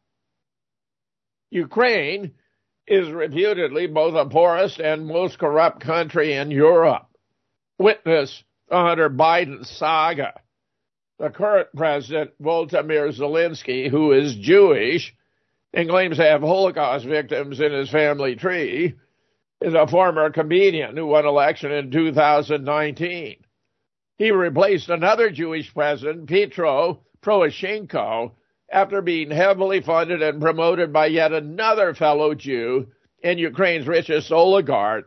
Speaker 4: Ukraine is reputedly both the poorest and most corrupt country in Europe. Witness the Hunter Biden saga. The current president, Volodymyr Zelensky, who is Jewish and claims to have Holocaust victims in his family tree, is a former comedian who won election in 2019. He replaced another Jewish president, Petro Poroshenko, after being heavily funded and promoted by yet another fellow Jew and Ukraine's richest oligarch,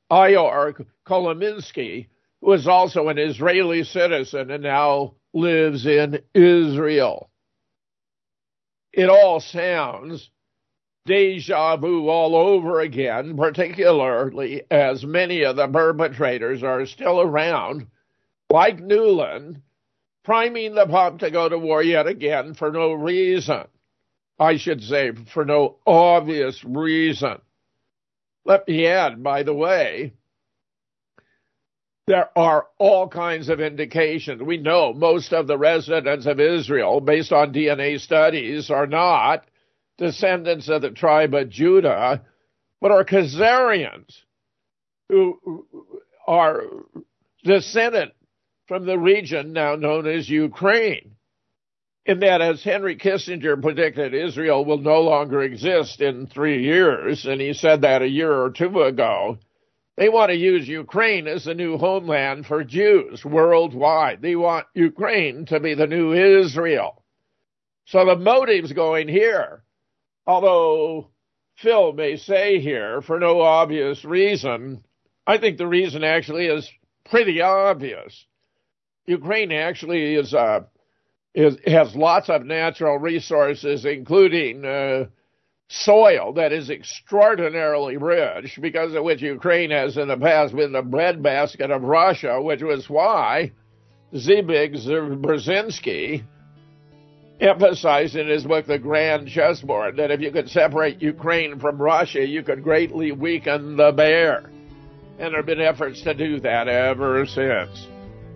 Speaker 4: Ior Kolominsky, who is also an Israeli citizen and now lives in Israel. It all sounds deja vu all over again, particularly as many of the perpetrators are still around, like Nuland, priming the pump to go to war yet again for no reason. I should say, for no obvious reason. Let me add, by the way, there are all kinds of indications. We know most of the residents of Israel, based on DNA studies, are not descendants of the tribe of Judah, but are Khazarians who are descended from the region now known as Ukraine. In that, as Henry Kissinger predicted, Israel will no longer exist in 3 years, and he said that a year or two ago. They want to use Ukraine as the new homeland for Jews worldwide. They want Ukraine to be the new Israel. So the motive's going here. Although Phil may say here, for no obvious reason, I think the reason actually is pretty obvious. Ukraine actually has lots of natural resources, including soil that is extraordinarily rich, because of which Ukraine has in the past been the breadbasket of Russia, which was why Zbigniew Brzezinski emphasized in his book, The Grand Chessboard, that if you could separate Ukraine from Russia, you could greatly weaken the bear. And there have been efforts to do that ever since.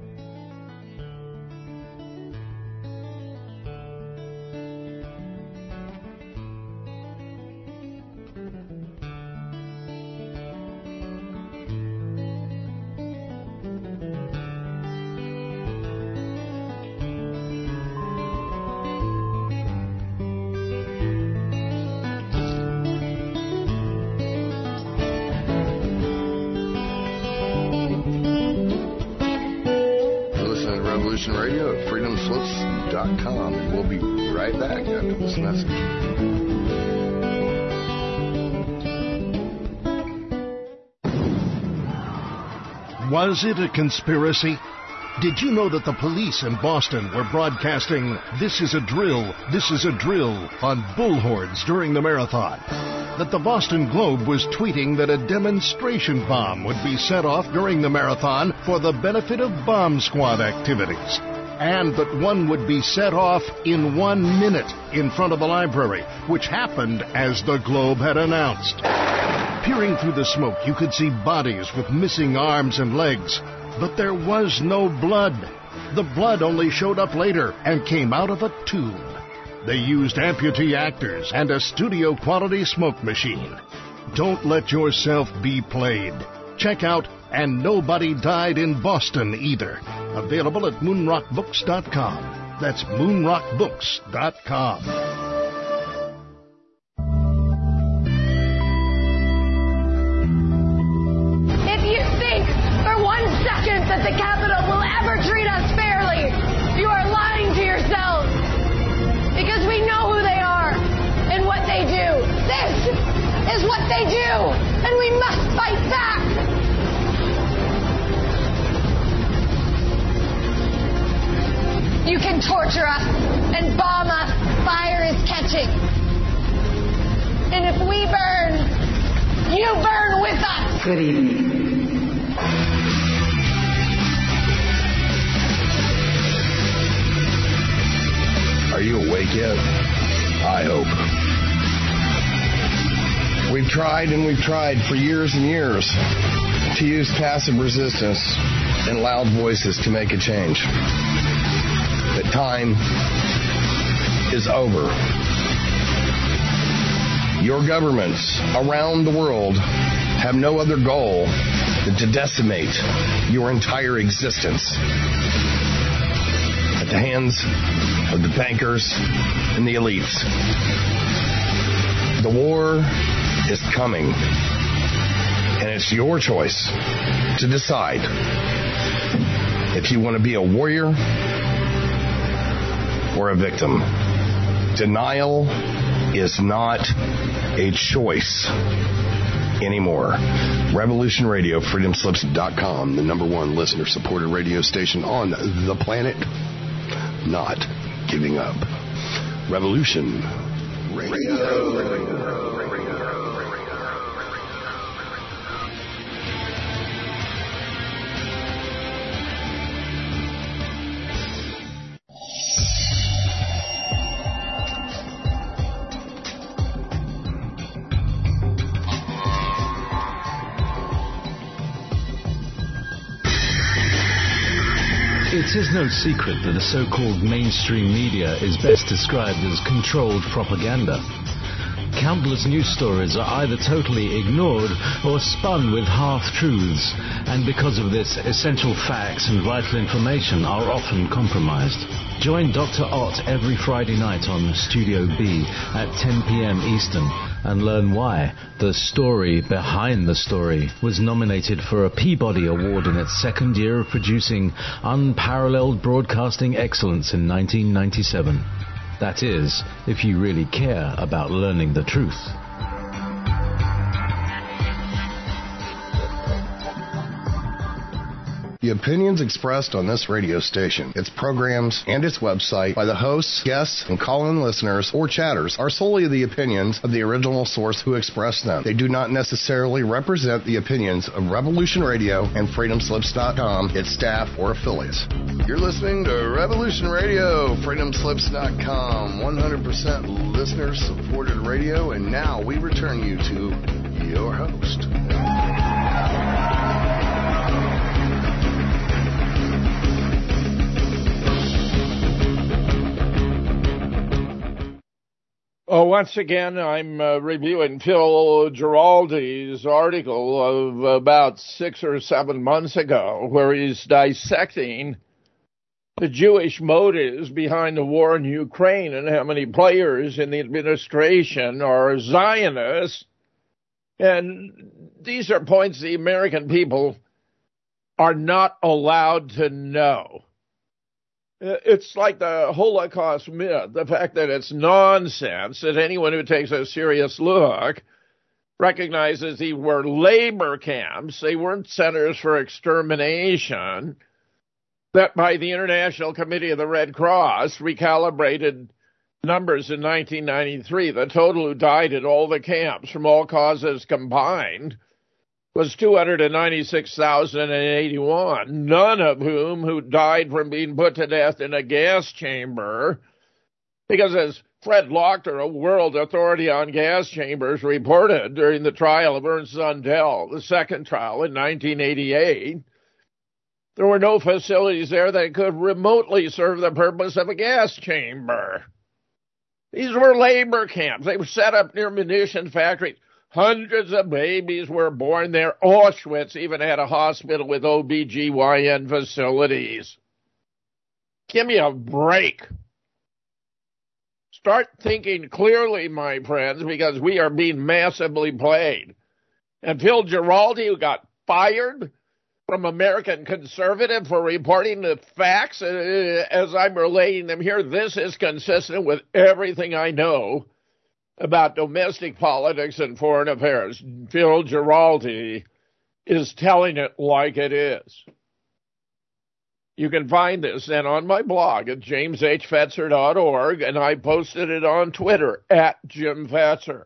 Speaker 2: Radio at freedomslips.com, and we'll be right back after this message.
Speaker 7: Was it a conspiracy? Did you know that the police in Boston were broadcasting "This is a drill, this is a drill" on bullhorns during the marathon? That the Boston Globe was tweeting that a demonstration bomb would be set off during the marathon for the benefit of bomb squad activities, and that one would be set off in 1 minute in front of the library, which happened as the Globe had announced. Peering through the smoke, you could see bodies with missing arms and legs, but there was no blood. The blood only showed up later and came out of a tube. They used amputee actors and a studio-quality smoke machine. Don't let yourself be played. Check out And Nobody Died in Boston Either. Available at moonrockbooks.com. That's moonrockbooks.com.
Speaker 9: If you think for 1 second that the Capitol will ever treat us fairly, you are lying to yourselves. Because we know who they are and what they do. This is what they do, and we must fight back. You can torture us and bomb us. Fire is catching. And if we burn, you burn with us.
Speaker 10: Good evening.
Speaker 2: Are you awake yet? I hope. We've tried and we've tried for years and years to use passive resistance and loud voices to make a change. But time is over. Your governments around the world have no other goal than to decimate your entire existence at the hands of the bankers and the elites. The war is coming, and it's your choice to decide if you want to be a warrior or a victim. Denial is not a choice. anymore. Revolution Radio, freedomslips.com, the number one listener-supported radio station on the planet. Not giving up. Revolution Radio.
Speaker 1: It is no secret that the so-called mainstream media is best described as controlled propaganda. Countless news stories are either totally ignored or spun with half-truths, and because of this, essential facts and vital information are often compromised. Join Dr. Ott every Friday night on Studio B at 10 p.m. Eastern and learn why The Story Behind the Story was nominated for a Peabody Award in its second year of producing unparalleled broadcasting excellence in 1997. That is, if you really care about learning the truth.
Speaker 2: The opinions expressed on this radio station, its programs, and its website by the hosts, guests, and call-in listeners or chatters are solely the opinions of the original source who expressed them. They do not necessarily represent the opinions of Revolution Radio and freedomslips.com, its staff, or affiliates. You're listening to Revolution Radio, freedomslips.com, 100% listener-supported radio, and now we return you to your host.
Speaker 4: Oh, once again, I'm reviewing Phil Giraldi's article of about 6 or 7 months ago, where he's dissecting the Jewish motives behind the war in Ukraine and how many players in the administration are Zionists. And these are points the American people are not allowed to know. It's like the Holocaust myth, the fact that it's nonsense, that anyone who takes a serious look recognizes these were labor camps. They weren't centers for extermination, that by the International Committee of the Red Cross recalibrated numbers in 1993, the total who died at all the camps from all causes combined was 296,081, none of whom died from being put to death in a gas chamber, because as Fred Lochter, a world authority on gas chambers, reported during the trial of Ernst Zundel, the second trial in 1988, there were no facilities there that could remotely serve the purpose of a gas chamber. These were labor camps. They were set up near munition factories. Hundreds of babies were born there. Auschwitz even had a hospital with OBGYN facilities. Give me a break. Start thinking clearly, my friends, because we are being massively played. And Phil Giraldi, who got fired from American Conservative for reporting the facts as I'm relating them here, this is consistent with everything I know about domestic politics and foreign affairs. Phil Giraldi is telling it like it is. You can find this then on my blog at jameshfetzer.org, and I posted it on Twitter at Jim Fetzer.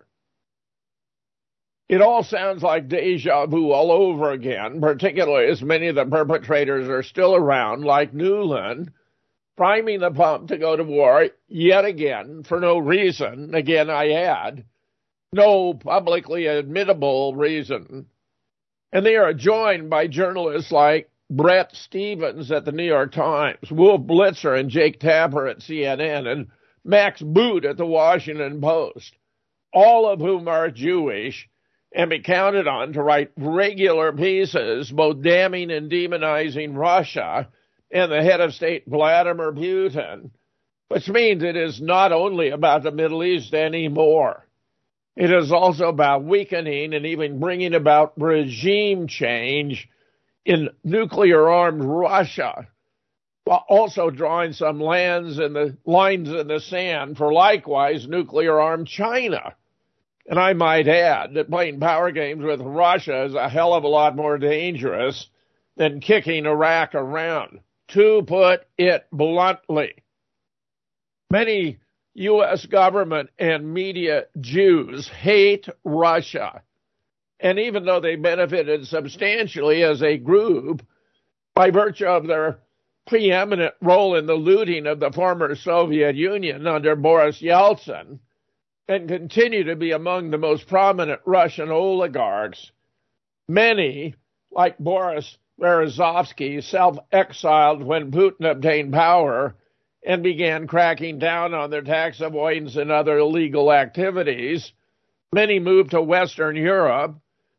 Speaker 4: It all sounds like deja vu all over again, particularly as many of the perpetrators are still around, like Nuland, priming the pump to go to war yet again for no reason. Again, I add, no publicly admittable reason. And they are joined by journalists like Brett Stevens at the New York Times, Wolf Blitzer and Jake Tapper at CNN, and Max Boot at the Washington Post, all of whom are Jewish and be counted on to write regular pieces, both damning and demonizing Russia and the head of state, Vladimir Putin, which means it is not only about the Middle East anymore. It is also about weakening and even bringing about regime change in nuclear-armed Russia, while also drawing some lines in the sand for likewise nuclear-armed China. And I might add that playing power games with Russia is a hell of a lot more dangerous than kicking Iraq around, to put it bluntly. Many U.S. government and media Jews hate Russia. And even though they benefited substantially as a group by virtue of their preeminent role in the looting of the former Soviet Union under Boris Yeltsin, and continue to be among the most prominent Russian oligarchs, many, like Boris Berezovsky, self-exiled when Putin obtained power and began cracking down on their tax avoidance and other illegal activities. Many moved to Western Europe.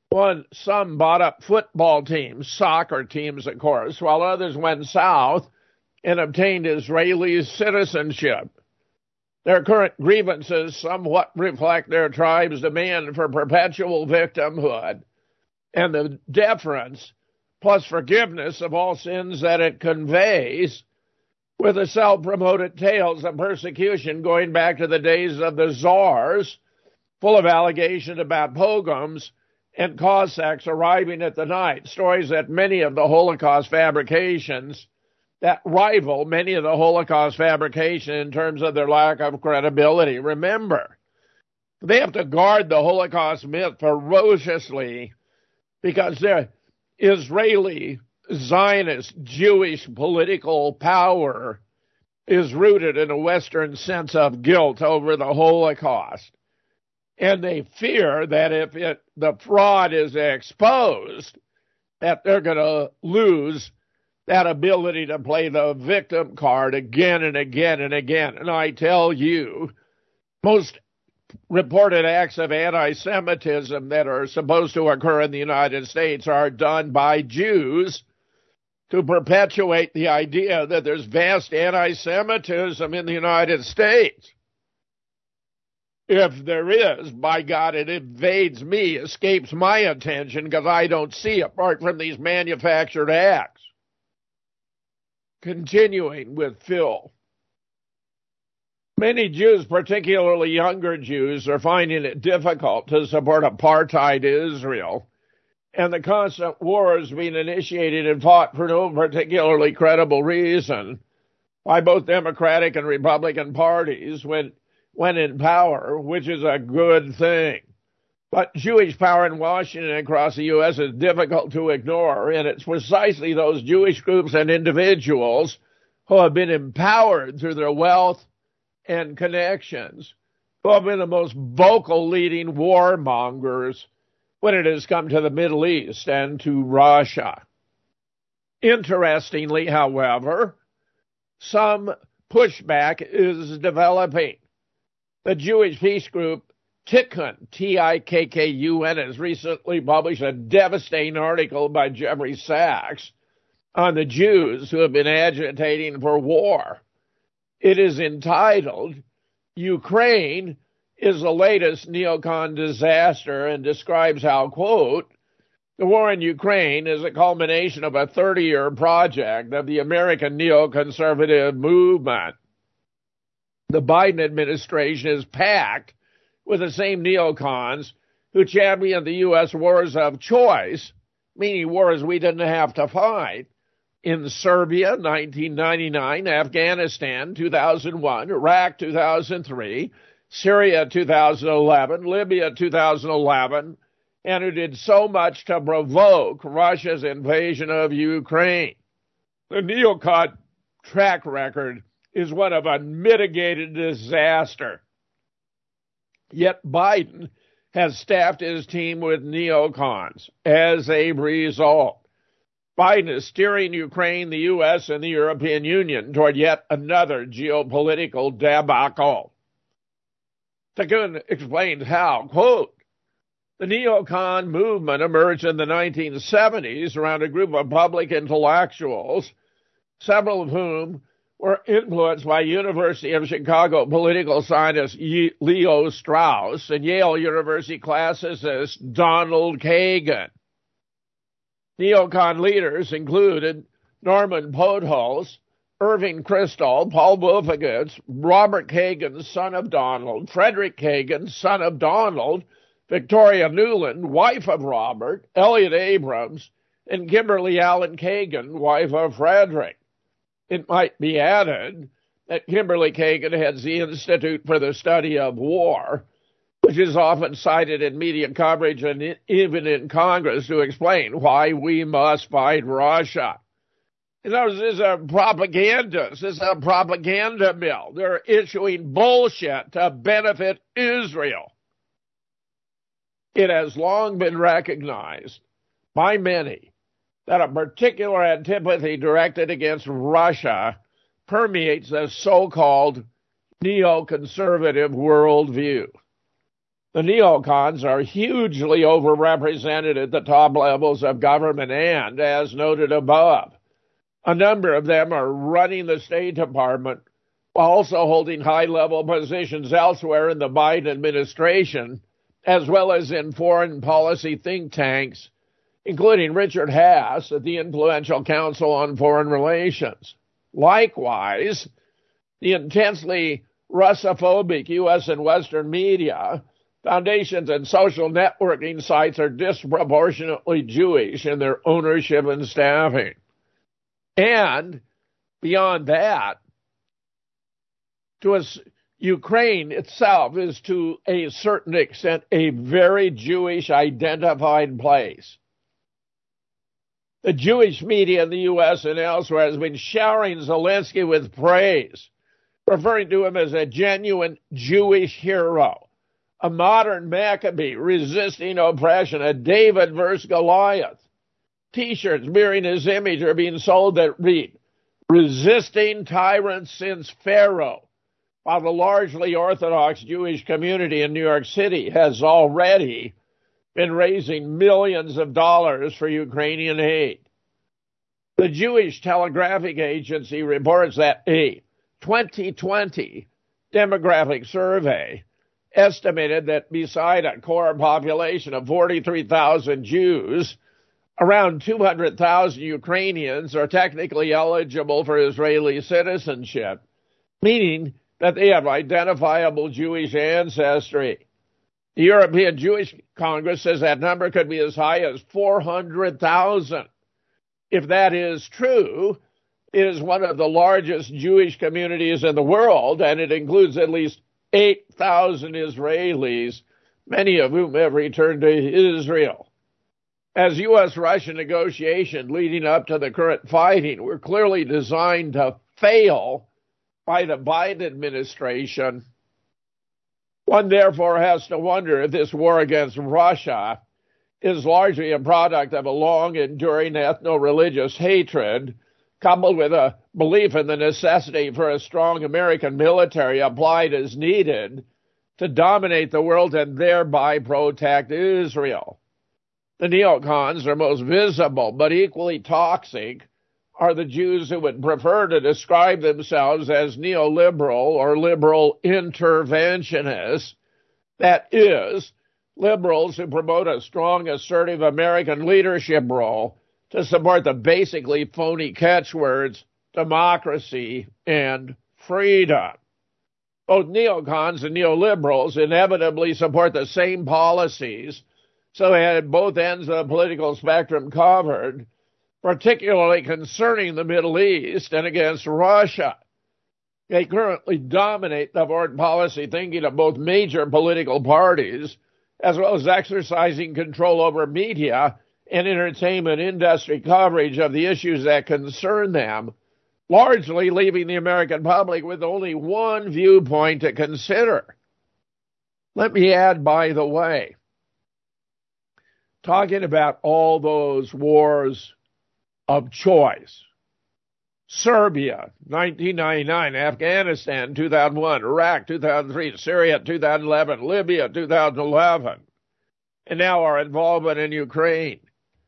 Speaker 4: Some bought up football teams, soccer teams, of course, while others went south and obtained Israeli citizenship. Their current grievances somewhat reflect their tribe's demand for perpetual victimhood and the deference plus forgiveness of all sins that it conveys, with the self-promoted tales of persecution going back to the days of the czars, full of allegations about pogroms and Cossacks arriving at the night, stories that many of the Holocaust fabrications that rival many of the Holocaust fabrication in terms of their lack of credibility. Remember, they have to guard the Holocaust myth ferociously because their Israeli Zionist Jewish political power is rooted in a Western sense of guilt over the Holocaust. And they fear that if the fraud is exposed, that they're going to lose that ability to play the victim card again and again and again. And I tell you, most reported acts of anti-Semitism that are supposed to occur in the United States are done by Jews to perpetuate the idea that there's vast anti-Semitism in the United States. If there is, by God, it evades me, escapes my attention because I don't see it apart from these manufactured acts. Continuing with Phil. Many Jews, particularly younger Jews, are finding it difficult to support apartheid Israel, and the constant wars being initiated and fought for no particularly credible reason by both Democratic and Republican parties when in power, which is a good thing. But Jewish power in Washington and across the U.S. is difficult to ignore, and it's precisely those Jewish groups and individuals who have been empowered through their wealth and connections, who have been the most vocal leading warmongers when it has come to the Middle East and to Russia. Interestingly, however, some pushback is developing. The Jewish peace group Tikkun, T-I-K-K-U-N, has recently published a devastating article by Jeffrey Sachs on the Jews who have been agitating for war. It is entitled, Ukraine is the latest neocon disaster, and describes how, quote, the war in Ukraine is a culmination of a 30-year project of the American neoconservative movement. The Biden administration is packed with the same neocons who championed the U.S. wars of choice, meaning wars we didn't have to fight, in Serbia, 1999, Afghanistan, 2001, Iraq, 2003, Syria, 2011, Libya, 2011, and who did so much to provoke Russia's invasion of Ukraine. The neocon track record is one of unmitigated disaster. Yet Biden has staffed his team with neocons. As a result, Biden is steering Ukraine, the U.S., and the European Union toward yet another geopolitical debacle. Tikkun explains how, quote, the neocon movement emerged in the 1970s around a group of public intellectuals, several of whom were influenced by University of Chicago political scientist Leo Strauss and Yale University classicist Donald Kagan. Neocon leaders included Norman Podhoretz, Irving Kristol, Paul Wolfowitz, Robert Kagan, son of Donald, Frederick Kagan, son of Donald, Victoria Newland, wife of Robert, Elliot Abrams, and Kimberly Allen Kagan, wife of Frederick. It might be added that Kimberly Kagan heads the Institute for the Study of War, which is often cited in media coverage and even in Congress to explain why we must fight Russia. In other words, this is a propagandist. This is a propaganda mill. They're issuing bullshit to benefit Israel. It has long been recognized by many that a particular antipathy directed against Russia permeates the so-called neoconservative worldview. The neocons are hugely overrepresented at the top levels of government and, as noted above, a number of them are running the State Department while also holding high-level positions elsewhere in the Biden administration, as well as in foreign policy think tanks, including Richard Haass at the influential Council on Foreign Relations. Likewise, the intensely Russophobic U.S. and Western media, foundations, and social networking sites are disproportionately Jewish in their ownership and staffing. And beyond that, Ukraine itself is to a certain extent a very Jewish identified place. The Jewish media in the U.S. and elsewhere has been showering Zelensky with praise, referring to him as a genuine Jewish hero, a modern Maccabee resisting oppression, a David versus Goliath. T-shirts bearing his image are being sold that read, "Resisting tyrants since Pharaoh," while the largely Orthodox Jewish community in New York City has already been raising millions of dollars for Ukrainian aid. The Jewish Telegraphic Agency reports that a 2020 demographic survey estimated that beside a core population of 43,000 Jews, around 200,000 Ukrainians are technically eligible for Israeli citizenship, meaning that they have identifiable Jewish ancestry. The European Jewish Congress says that number could be as high as 400,000. If that is true, it is one of the largest Jewish communities in the world, and it includes at least 8,000 Israelis, many of whom have returned to Israel. As U.S.-Russia negotiations leading up to the current fighting were clearly designed to fail by the Biden administration, one therefore has to wonder if this war against Russia is largely a product of a long-enduring ethno-religious hatred, coupled with a belief in the necessity for a strong American military applied as needed to dominate the world and thereby protect Israel. The neocons are most visible, but equally toxic are the Jews who would prefer to describe themselves as neoliberal or liberal interventionists, that is, liberals who promote a strong, assertive American leadership role to support the basically phony catchwords democracy and freedom. Both neocons and neoliberals inevitably support the same policies, so they had both ends of the political spectrum covered, particularly concerning the Middle East and against Russia. They currently dominate the foreign policy thinking of both major political parties, as well as exercising control over media and entertainment industry coverage of the issues that concern them, largely leaving the American public with only one viewpoint to consider. Let me add, by the way, talking about all those wars of choice. Serbia, 1999, Afghanistan, 2001, Iraq, 2003, Syria, 2011, Libya, 2011, and now our involvement in Ukraine.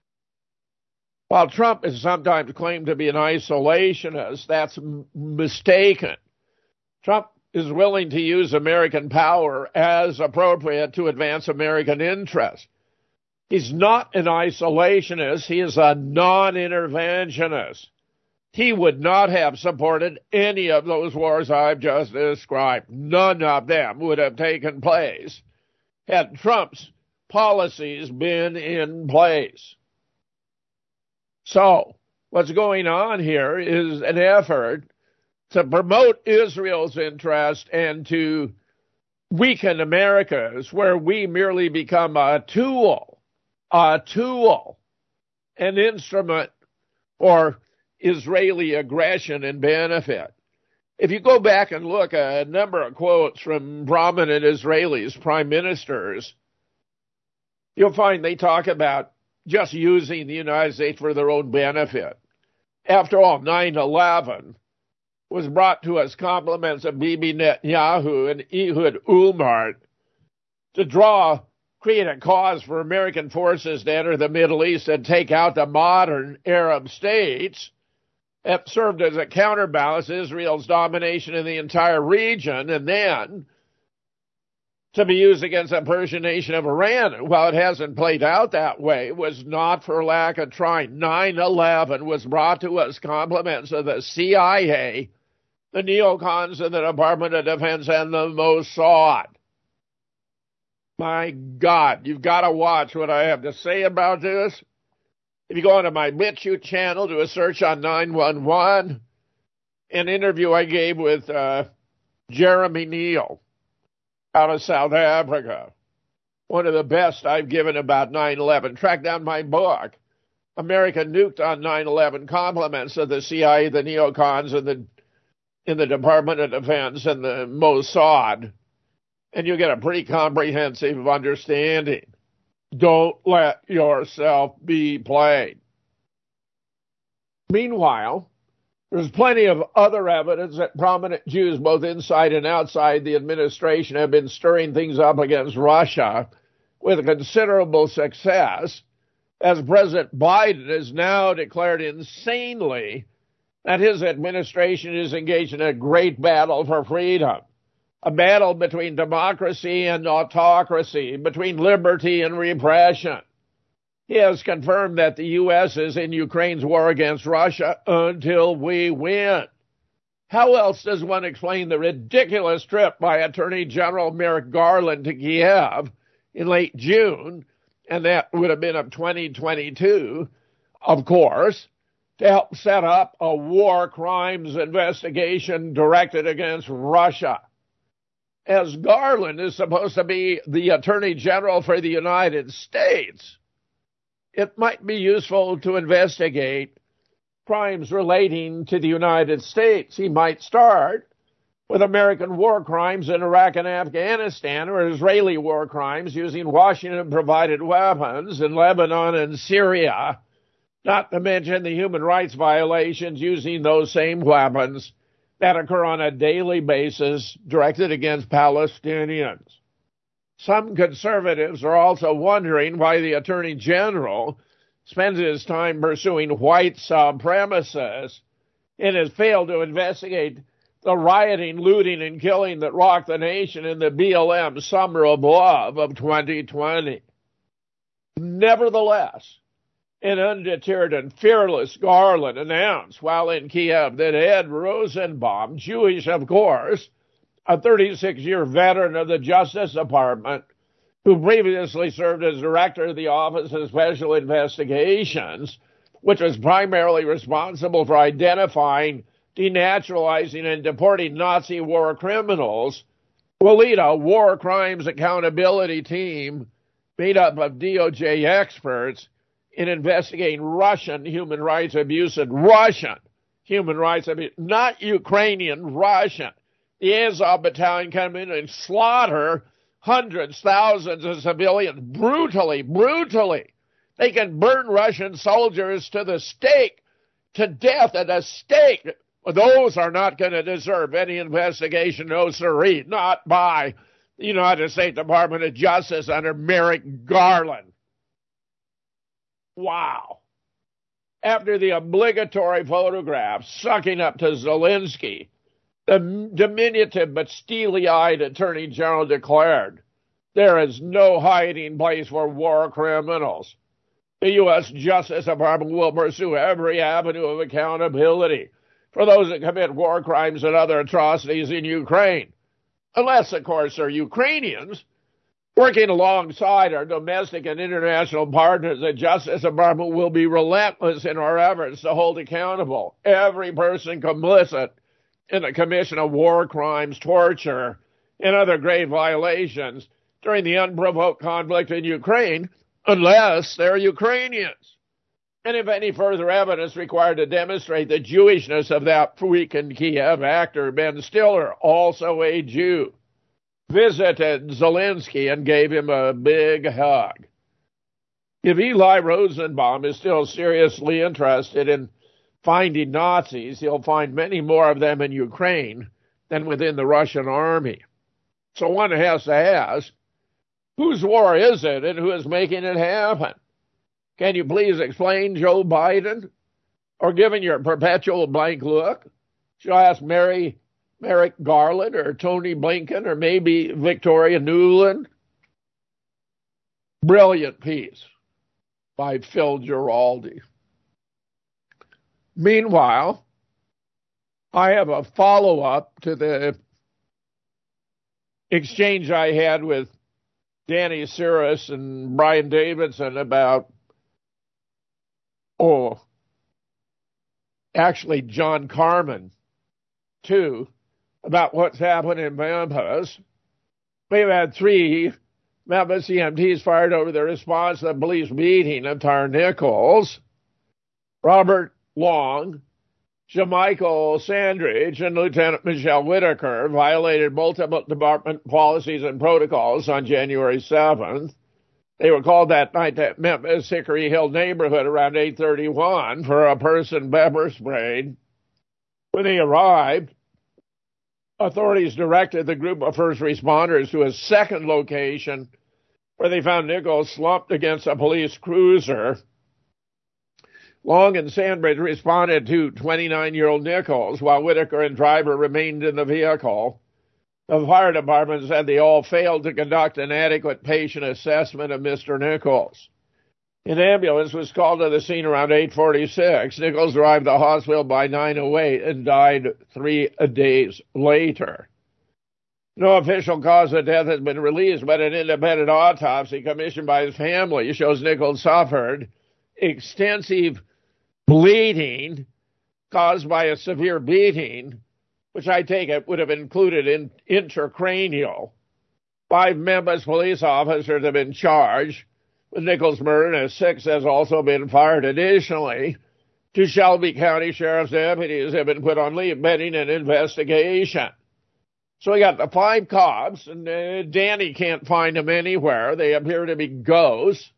Speaker 4: While Trump is sometimes claimed to be an isolationist, that's mistaken. Trump is willing to use American power as appropriate to advance American interests. He's not an isolationist. He is a non-interventionist. he would not have supported any of those wars I've just described. None of them would have taken place had Trump's policies been in place. So, what's going on here is an effort to promote Israel's interest and to weaken America's, where we merely become a tool, an instrument for Israeli aggression and benefit. If you go back and look at a number of quotes from prominent Israelis, prime ministers, you'll find they talk about just using the United States for their own benefit. After all, 9/11 was brought to us compliments of Bibi Netanyahu and Ehud Olmert to create a cause for American forces to enter the Middle East and take out the modern Arab states. It served as a counterbalance to Israel's domination in the entire region, and then to be used against the Persian nation of Iran. While it hasn't played out that way, it was not for lack of trying. 9/11 was brought to us compliments of the CIA, the neocons in the Department of Defense, and the Mossad. My God, you've got to watch what I have to say about this. If you go onto my BitChute channel, do a search on 911, an interview I gave with Jeremy Neal out of South Africa, one of the best I've given about 9/11. Track down my book, America Nuked on 9/11, compliments of the CIA, the neocons, and in the Department of Defense and the Mossad, and you get a pretty comprehensive understanding. Don't let yourself be played. Meanwhile, there's plenty of other evidence that prominent Jews, both inside and outside the administration, have been stirring things up against Russia with considerable success, as President Biden has now declared insanely that his administration is engaged in a great battle for freedom, a battle between democracy and autocracy, between liberty and repression. He has confirmed that the U.S. is in Ukraine's war against Russia until we win. How else does one explain the ridiculous trip by Attorney General Merrick Garland to Kiev in late June, and that would have been of 2022, of course, to help set up a war crimes investigation directed against Russia? As Garland is supposed to be the Attorney General for the United States, it might be useful to investigate crimes relating to the United States. He might start with American war crimes in Iraq and Afghanistan, or Israeli war crimes using Washington-provided weapons in Lebanon and Syria, not to mention the human rights violations using those same weapons that occur on a daily basis directed against Palestinians. Some conservatives are also wondering why the Attorney General spends his time pursuing white supremacists and has failed to investigate the rioting, looting, and killing that rocked the nation in the BLM Summer of Love of 2020. Nevertheless, an undeterred and fearless Garland announced while in Kiev that Ed Rosenbaum, Jewish of course, a 36-year veteran of the Justice Department, who previously served as director of the Office of Special Investigations, which was primarily responsible for identifying, denaturalizing, and deporting Nazi war criminals, will lead a war crimes accountability team made up of DOJ experts in investigating Russian human rights abuse, not Ukrainian, Russian. The Azov battalion come in and slaughter hundreds, thousands of civilians brutally. They can burn Russian soldiers to the stake, to death at a stake. Those are not going to deserve any investigation, no siree, not by the United States Department of Justice under Merrick Garland. Wow. After the obligatory photograph sucking up to Zelensky, the diminutive but steely-eyed Attorney General declared, there is no hiding place for war criminals. The U.S. Justice Department will pursue every avenue of accountability for those that commit war crimes and other atrocities in Ukraine. Unless, of course, they're Ukrainians working alongside our domestic and international partners, the Justice Department will be relentless in our efforts to hold accountable every person complicit in the commission of war crimes, torture, and other grave violations during the unprovoked conflict in Ukraine, unless they're Ukrainians. And if any further evidence required to demonstrate the Jewishness of that weakened Kiev actor, Ben Stiller, also a Jew, visited Zelensky and gave him a big hug. If Eli Rosenbaum is still seriously interested in finding Nazis, he'll find many more of them in Ukraine than within the Russian army. So one has to ask, whose war is it and who is making it happen? Can you please explain, Joe Biden? Or given your perpetual blank look, should I ask Merrick Garland or Tony Blinken or maybe Victoria Nuland? Brilliant piece by Phil Giraldi. Meanwhile, I have a follow-up to the exchange I had with Danny Cirrus and Brian Davidson about, actually John Carmen, too, about what's happened in Memphis. We've had 3 Memphis EMTs fired over the response to the police beating of Tyre Nichols. Robert Long, Jamichael Sandridge, and Lieutenant Michelle Whitaker violated multiple department policies and protocols on January 7th. They were called that night to Memphis Hickory Hill neighborhood around 8:31 for a person pepper sprayed. When they arrived, authorities directed the group of first responders to a second location where they found Nichols slumped against a police cruiser. Long and Sandbridge responded to 29-year-old Nichols, while Whitaker and driver remained in the vehicle. The fire department said they all failed to conduct an adequate patient assessment of Mr. Nichols. An ambulance was called to the scene around 8:46. Nichols arrived at the hospital by 9:08 and died 3 days later. No official cause of death has been released, but an independent autopsy commissioned by his family shows Nichols suffered extensive bleeding caused by a severe beating, which I take it would have included intracranial. 5 Memphis police officers have been charged with Nichols' murder, and 6 has also been fired. Additionally, 2 Shelby County Sheriff's deputies have been put on leave pending an investigation. So we got the 5 cops, and Danny can't find them anywhere. They appear to be ghosts.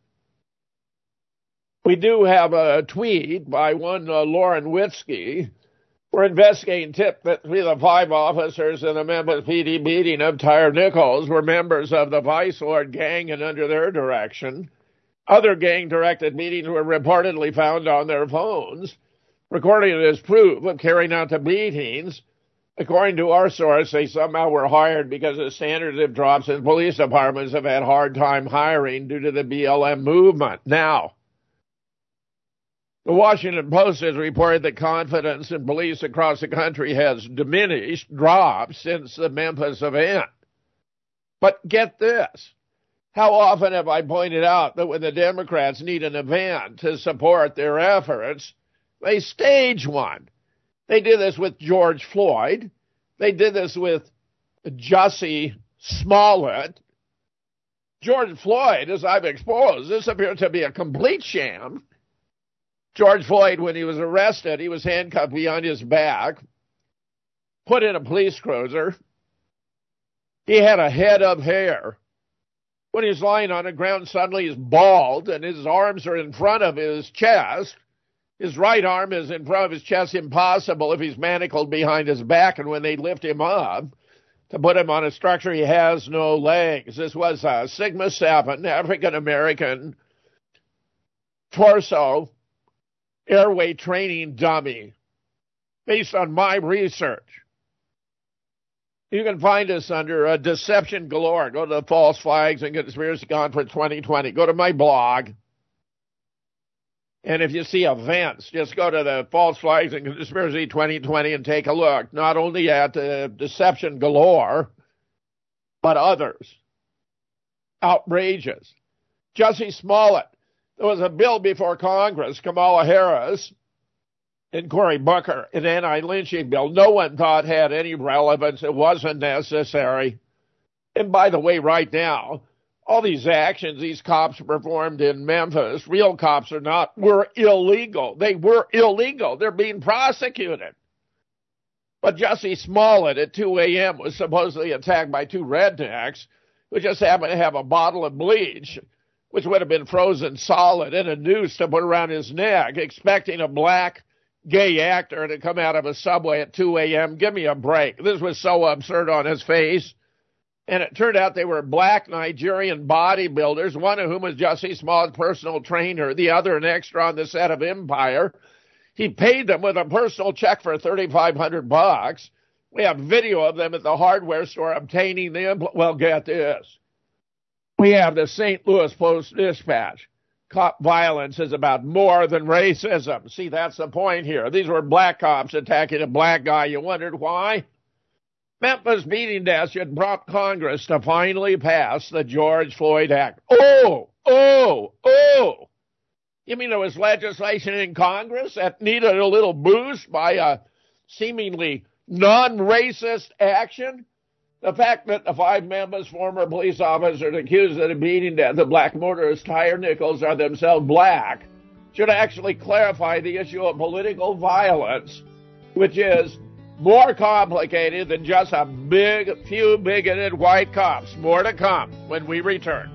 Speaker 4: We do have a tweet by one Lauren Witzke. We're investigating tip that 3 of the 5 officers in the Memphis PD beating of Tyre Nichols were members of the Vice Lord gang and under their direction. Other gang-directed meetings were reportedly found on their phones, recording it as proof of carrying out the beatings. According to our source, they somehow were hired because the standards of drops in police departments have had a hard time hiring due to the BLM movement. Now, the Washington Post has reported that confidence in police across the country has dropped since the Memphis event. But get this. How often have I pointed out that when the Democrats need an event to support their efforts, they stage one? They did this with George Floyd. They did this with Jussie Smollett. George Floyd, as I've exposed, this appears to be a complete sham. George Floyd, when he was arrested, he was handcuffed behind his back, put in a police cruiser. He had a head of hair. When he's lying on the ground, suddenly he's bald and his arms are in front of his chest. His right arm is in front of his chest, impossible if he's manacled behind his back. And when they lift him up to put him on a structure, he has no legs. This was a Sigma 7 African-American torso airway training dummy based on my research. You can find us under Deception Galore. Go to the False Flags and Conspiracy Conference 2020. Go to my blog. And if you see events, just go to the False Flags and Conspiracy 2020 and take a look, not only at deception galore, but others. Outrageous. Jussie Smollett. There was a bill before Congress, Kamala Harris and Cory Booker, an anti-lynching bill. No one thought had any relevance. It wasn't necessary. And by the way, right now, all these actions these cops performed in Memphis, real cops or not, were illegal. They were illegal. They're being prosecuted. But Jussie Smollett at 2 a.m. was supposedly attacked by two rednecks who just happened to have a bottle of bleach, which would have been frozen solid, and a noose to put around his neck, expecting a black gay actor to come out of a subway at 2 a.m. Give me a break. This was so absurd on his face. And it turned out they were black Nigerian bodybuilders, one of whom was Jussie Smollett's personal trainer, the other an extra on the set of Empire. He paid them with a personal check for $3,500. We have video of them at the hardware store obtaining the well, get this. We have the St. Louis Post-Dispatch. Cop violence is about more than racism. See, that's the point here. These were black cops attacking a black guy. You wondered why? Memphis meeting desk should prompt Congress to finally pass the George Floyd Act. Oh! You mean there was legislation in Congress that needed a little boost by a seemingly non-racist action? The fact that the 5 Memphis former police officers accused of the beating death of black motorist Tyre Nichols are themselves black should actually clarify the issue of political violence, which is more complicated than just a few bigoted white cops. More to come when we return.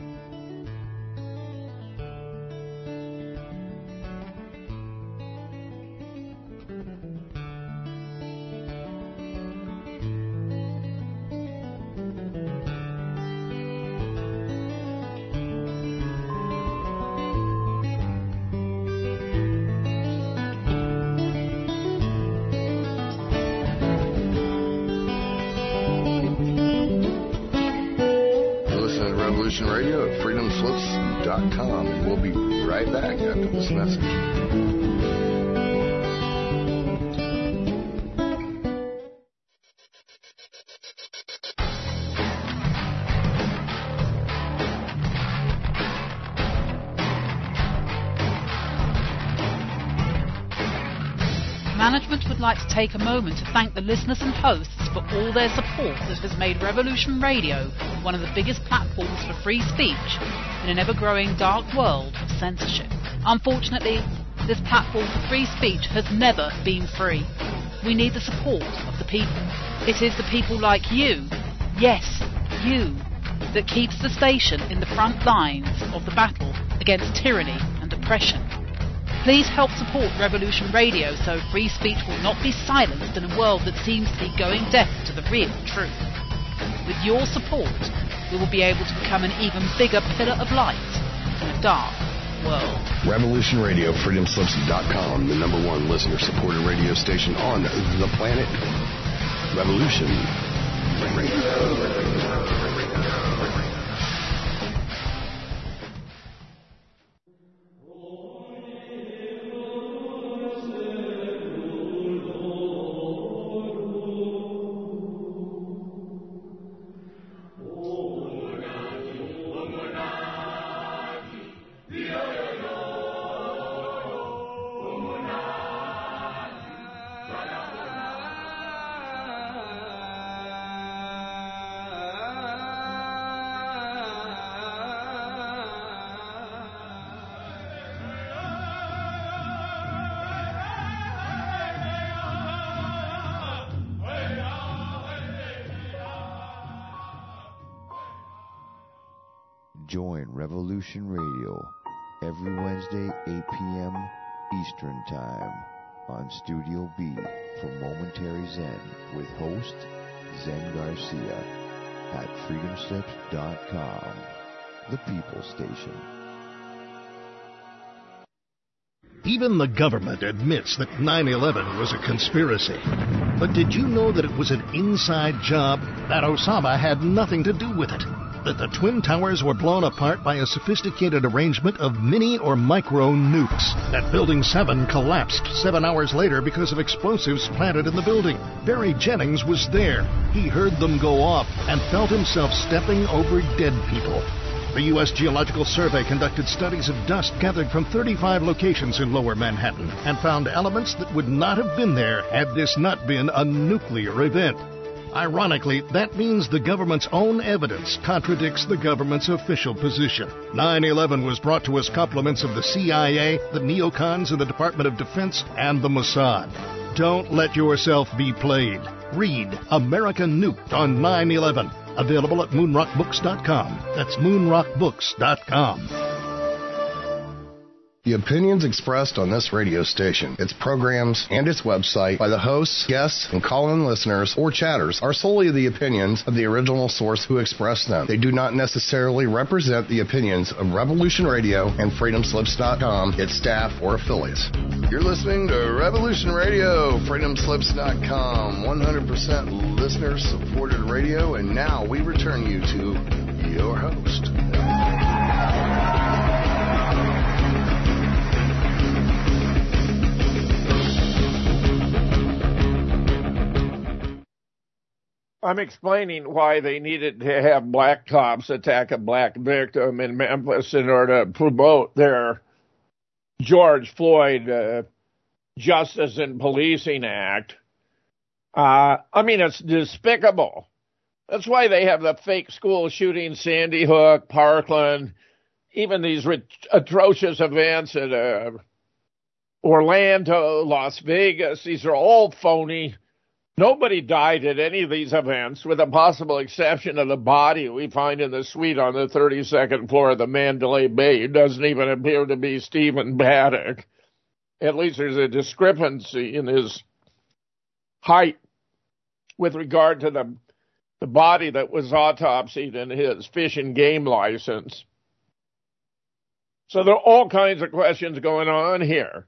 Speaker 2: Radio at freedomslips.com, and we'll be right back after this message.
Speaker 5: Management would like to take a moment to thank the listeners and hosts for all their support that has made Revolution Radio one of the biggest platforms for free speech in an ever-growing dark world of censorship. Unfortunately, this platform for free speech has never been free. We need the support of the people. It is the people like you, yes, you, that keeps the station in the front lines of the battle against tyranny and oppression. Please help support Revolution Radio so free speech will not be silenced in a world that seems to be going deaf to the real truth. With your support, we will be able to become an even bigger pillar of light in a dark world.
Speaker 2: Revolution Radio, freedomslips.com, the #1 listener-supported radio station on the planet. Revolution Radio.
Speaker 8: Join Revolution Radio every Wednesday, 8 p.m. Eastern Time on Studio B for Momentary Zen with host Zen Garcia at freedomslips.com, the People Station.
Speaker 7: Even the government admits that 9/11 was a conspiracy. But did you know that it was an inside job, that Osama had nothing to do with it? that the Twin Towers were blown apart by a sophisticated arrangement of mini or micro nukes. That Building 7 collapsed 7 hours later because of explosives planted in the building. Barry Jennings was there. He heard them go off and felt himself stepping over dead people. The U.S. Geological Survey conducted studies of dust gathered from 35 locations in Lower Manhattan and found elements that would not have been there had this not been a nuclear event. Ironically, that means the government's own evidence contradicts the government's official position. 9/11 was brought to us compliments of the CIA, the neocons of the Department of Defense, and the Mossad. Don't let yourself be played. Read American Nuked on 9/11. Available at moonrockbooks.com. That's moonrockbooks.com.
Speaker 2: The opinions expressed on this radio station, its programs, and its website by the hosts, guests, and call-in listeners or chatters are solely the opinions of the original source who expressed them. They do not necessarily represent the opinions of Revolution Radio and FreedomSlips.com, its staff, or affiliates. You're listening to Revolution Radio, FreedomSlips.com, 100% listener-supported radio, and now we return you to your host.
Speaker 4: I'm explaining why they needed to have black cops attack a black victim in Memphis in order to promote their George Floyd Justice and Policing Act. It's despicable. That's why they have the fake school shootings, Sandy Hook, Parkland, even these atrocious events at Orlando, Las Vegas. These are all phony. Nobody died at any of these events, with the possible exception of the body we find in the suite on the 32nd floor of the Mandalay Bay. It doesn't even appear to be Stephen Paddock. At least there's a discrepancy in his height with regard to the body that was autopsied in his fish and game license. So there are all kinds of questions going on here.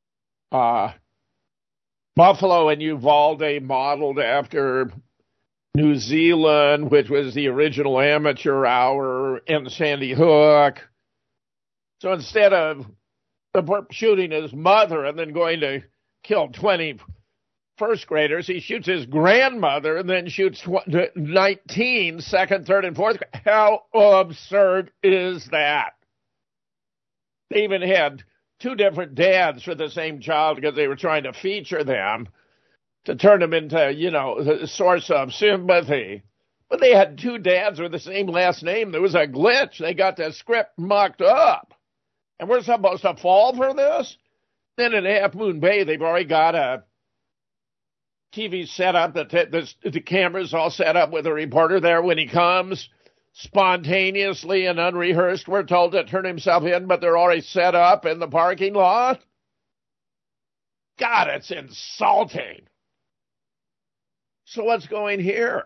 Speaker 4: Buffalo and Uvalde modeled after New Zealand, which was the original amateur hour, and Sandy Hook. So instead of shooting his mother and then going to kill 20 first graders, he shoots his grandmother and then shoots 19 second, third, and fourth. How absurd is that? They even had 2 different dads for the same child because they were trying to feature them to turn them into, the source of sympathy. But they had 2 dads with the same last name. There was a glitch. They got the script mucked up. And we're supposed to fall for this? Then in Half Moon Bay, they've already got a TV set up. The camera's all set up with a reporter there when he comes. Spontaneously and unrehearsed, we're told to turn himself in, but they're already set up in the parking lot. God, it's insulting. So what's going here?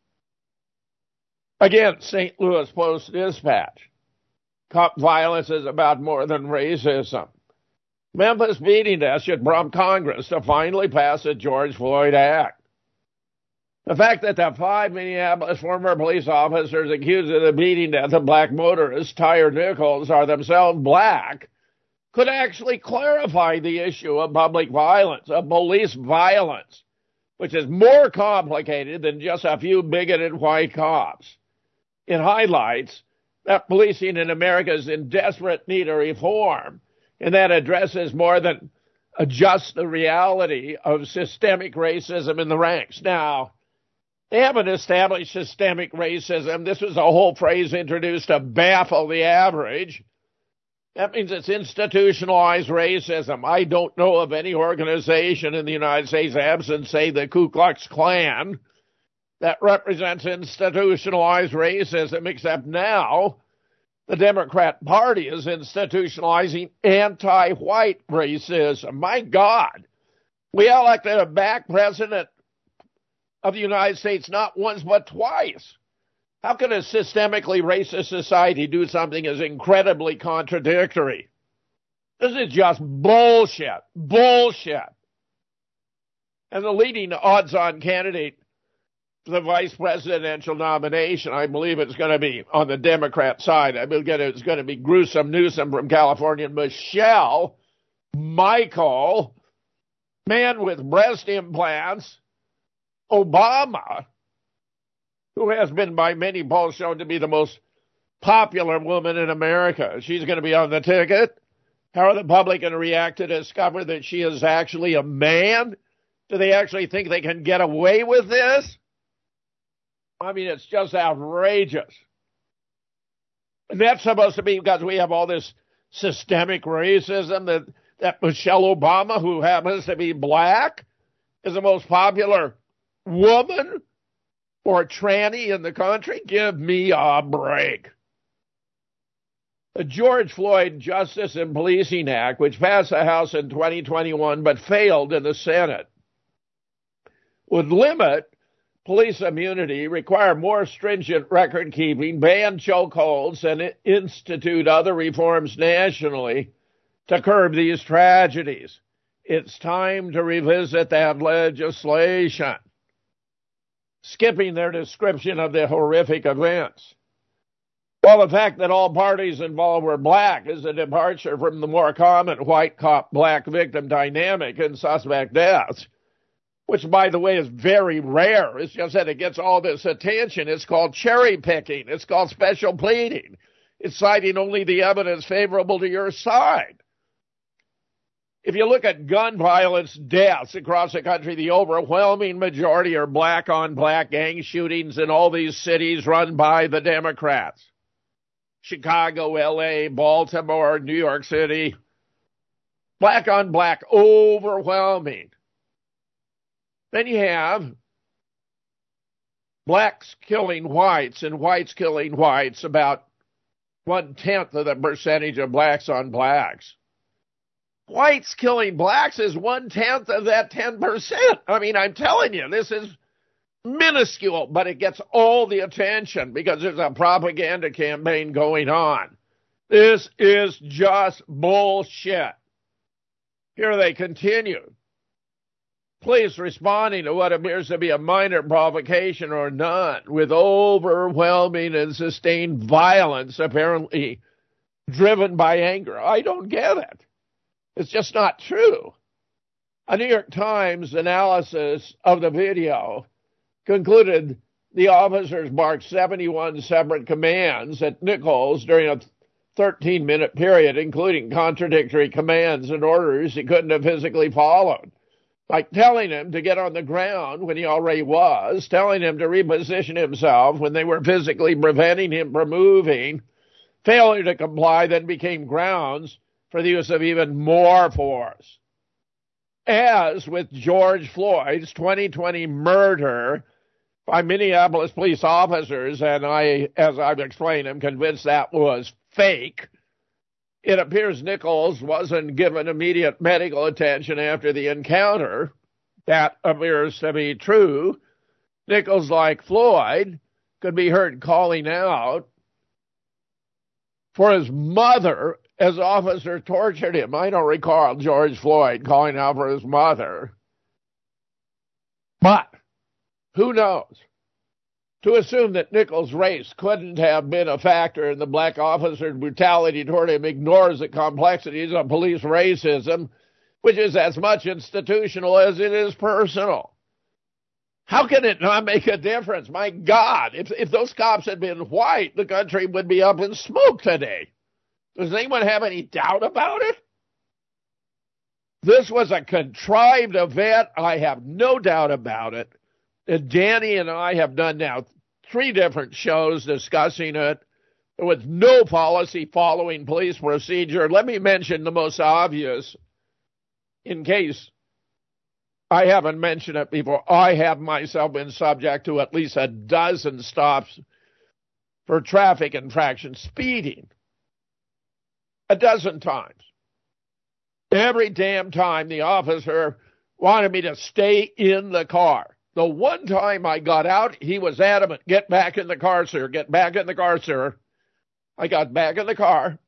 Speaker 4: Again, St. Louis Post-Dispatch. Cop violence is about more than racism. Memphis beating death should prompt Congress to finally pass the George Floyd Act. The fact that the 5 Minneapolis former police officers accused of the beating death of black motorist Tyre Nichols are themselves black could actually clarify the issue of public violence, of police violence, which is more complicated than just a few bigoted white cops. It highlights that policing in America is in desperate need of reform, and that addresses more than just the reality of systemic racism in the ranks. Now, they haven't established systemic racism. This was a whole phrase introduced to baffle the average. That means it's institutionalized racism. I don't know of any organization in the United States, absent, say, the Ku Klux Klan, that represents institutionalized racism, except now the Democrat Party is institutionalizing anti-white racism. My God, we elected a black president of the United States not once but twice. How can a systemically racist society do something as incredibly contradictory? This is just bullshit. Bullshit. And the leading odds-on candidate the vice presidential nomination. I believe it's going to be on the Democrat side. I believe it's going to be Gruesome Newsom from California, Michelle, Michael, man with breast implants, Obama, who has been by many polls shown to be the most popular woman in America. She's going to be on the ticket. How are the public going to react to discover that she is actually a man? Do they actually think they can get away with this? I mean, it's just outrageous. And that's supposed to be because we have all this systemic racism that Michelle Obama, who happens to be black, is the most popular woman or tranny in the country? Give me a break. The George Floyd Justice and Policing Act, which passed the House in 2021 but failed in the Senate, would limit police immunity, require more stringent record keeping, ban chokeholds, and institute other reforms nationally to curb these tragedies. It's time to revisit that legislation, skipping their description of the horrific events. Well, the fact that all parties involved were black is a departure from the more common white cop, black victim dynamic in suspect deaths, which, by the way, is very rare. It's just that it gets all this attention. It's called cherry picking. It's called special pleading. It's citing only the evidence favorable to your side. If you look at gun violence deaths across the country, the overwhelming majority are black-on-black gang shootings in all these cities run by the Democrats. Chicago, L.A., Baltimore, New York City. Black-on-black, overwhelming. Then you have blacks killing whites and whites killing whites, about 1/10 of the percentage of blacks on blacks. Whites killing blacks is 1/10 of that 10%. I mean, I'm telling you, this is minuscule, but it gets all the attention because there's a propaganda campaign going on. This is just bullshit. Here they continue. Police responding to what appears to be a minor provocation or none, with overwhelming and sustained violence apparently driven by anger. I don't get it. It's just not true. A New York Times analysis of the video concluded the officers barked 71 separate commands at Nichols during a 13-minute period, including contradictory commands and orders he couldn't have physically followed, like telling him to get on the ground when he already was, telling him to reposition himself when they were physically preventing him from moving. Failure to comply then became grounds for the use of even more force. As with George Floyd's 2020 murder by Minneapolis police officers, and I, as I've explained, am convinced that was fake, it appears Nichols wasn't given immediate medical attention after the encounter. That appears to be true. Nichols, like Floyd, could be heard calling out for his mother as officers tortured him. I don't recall George Floyd calling out for his mother. But who knows? To assume that Nichols' race couldn't have been a factor in the black officer's brutality toward him ignores the complexities of police racism, which is as much institutional as it is personal. How can it not make a difference? My God, if those cops had been white, the country would be up in smoke today. Does anyone have any doubt about it? This was a contrived event. I have no doubt about it. And Danny and I have done now 3 different shows discussing it with no policy following police procedure. Let me mention the most obvious in case I haven't mentioned it before. I have myself been subject to at least a dozen stops for traffic infraction, speeding. A dozen times. Every damn time the officer wanted me to stay in the car. The one time I got out, he was adamant, get back in the car, sir, get back in the car, sir. I got back in the car.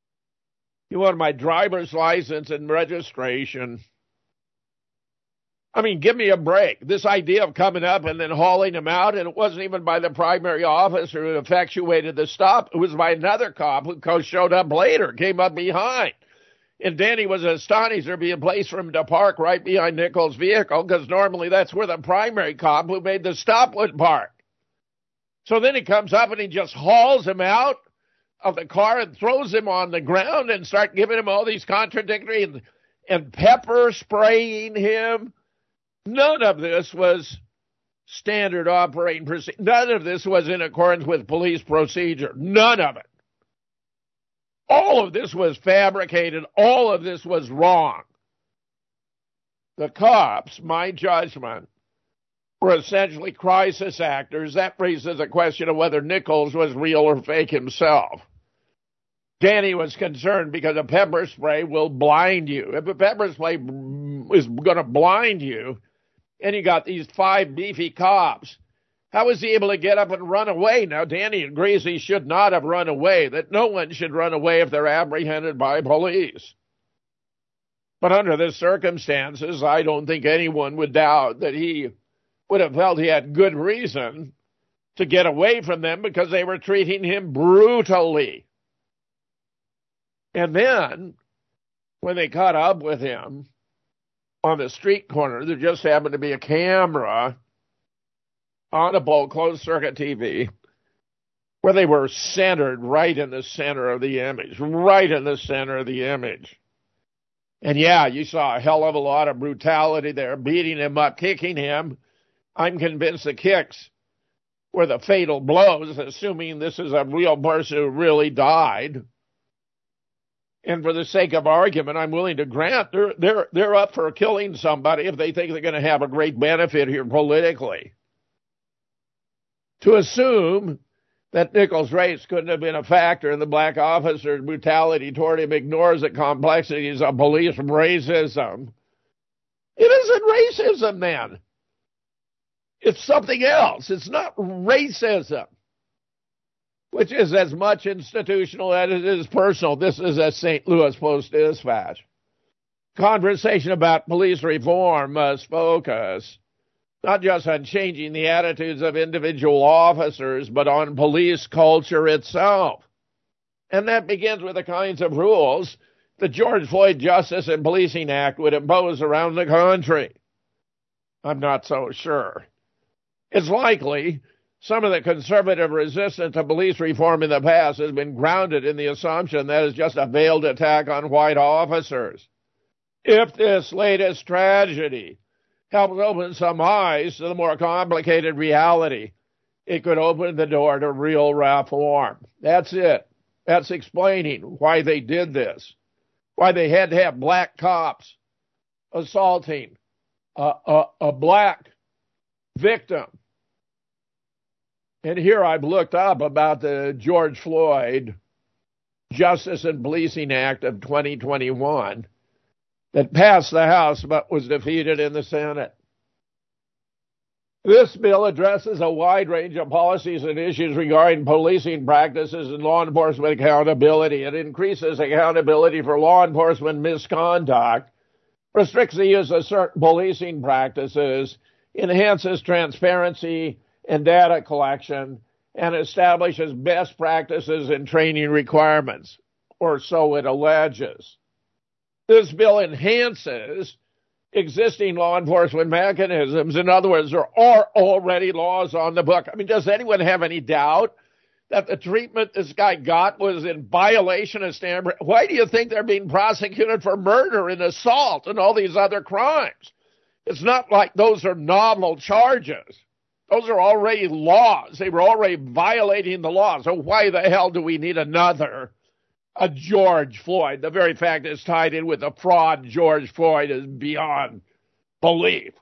Speaker 4: He wanted my driver's license and registration. I mean, give me a break. This idea of coming up and then hauling him out, and it wasn't even by the primary officer who effectuated the stop. It was by another cop who showed up later, came up behind. And Danny was astonished there being a place for him to park right behind Nichols' vehicle, because normally that's where the primary cop who made the stop would park. So then he comes up and he just hauls him out of the car and throws him on the ground and start giving him all these contradictory and pepper spraying him. None of this was standard operating procedure. None of this was in accordance with police procedure. None of it. All of this was fabricated. All of this was wrong. The cops, my judgment, were essentially crisis actors. That raises the question of whether Nichols was real or fake himself. Danny was concerned because a pepper spray will blind you. If a pepper spray is going to blind you, and you got these 5 beefy cops, how was he able to get up and run away? Now, Danny agrees he should not have run away, that no one should run away if they're apprehended by police. But under the circumstances, I don't think anyone would doubt that he would have felt he had good reason to get away from them because they were treating him brutally. And then, when they caught up with him on the street corner, there just happened to be a camera on a pole, closed-circuit TV, where they were centered right in the center of the image, right in the center of the image. And yeah, you saw a hell of a lot of brutality there, beating him up, kicking him. I'm convinced the kicks were the fatal blows, assuming this is a real person who really died. And for the sake of argument, I'm willing to grant they're up for killing somebody if they think they're going to have a great benefit here politically. To assume that Nichols' race couldn't have been a factor in the black officer's brutality toward him ignores the complexities of police racism. It isn't racism, then. It's something else. It's not racism, which is as much institutional as it is personal. This is a St. Louis Post-Dispatch. Conversation about police reform must focus not just on changing the attitudes of individual officers, but on police culture itself. And that begins with the kinds of rules the George Floyd Justice and Policing Act would impose around the country. I'm not so sure. It's likely some of the conservative resistance to police reform in the past has been grounded in the assumption that it's just a veiled attack on white officers. If this latest tragedy helps open some eyes to the more complicated reality, it could open the door to real reform. That's it. That's explaining why they did this, why they had to have black cops assaulting a black victim. And here I've looked up about the George Floyd Justice and Policing Act of 2021 that passed the House but was defeated in the Senate. This bill addresses a wide range of policies and issues regarding policing practices and law enforcement accountability. It increases accountability for law enforcement misconduct, restricts the use of certain policing practices, enhances transparency and data collection, and establishes best practices and training requirements, or so it alleges. This bill enhances existing law enforcement mechanisms. In other words, there are already laws on the book. I mean, does anyone have any doubt that the treatment this guy got was in violation of standard? Why do you think they're being prosecuted for murder and assault and all these other crimes? It's not like those are novel charges. Those are already laws. They were already violating the law. So why the hell do we need another? A George Floyd? The very fact it's tied in with the fraud George Floyd is beyond belief.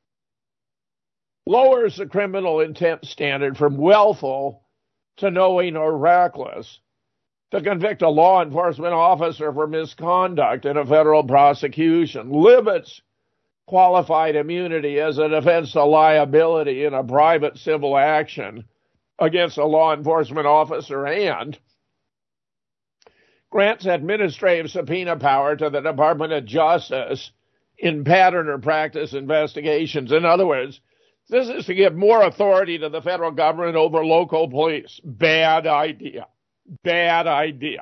Speaker 4: Lowers the criminal intent standard from willful to knowing or reckless to convict a law enforcement officer for misconduct in a federal prosecution. Limits qualified immunity as a defense to liability in a private civil action against a law enforcement officer, and grants administrative subpoena power to the Department of Justice in pattern or practice investigations. In other words, this is to give more authority to the federal government over local police. Bad idea. Bad idea.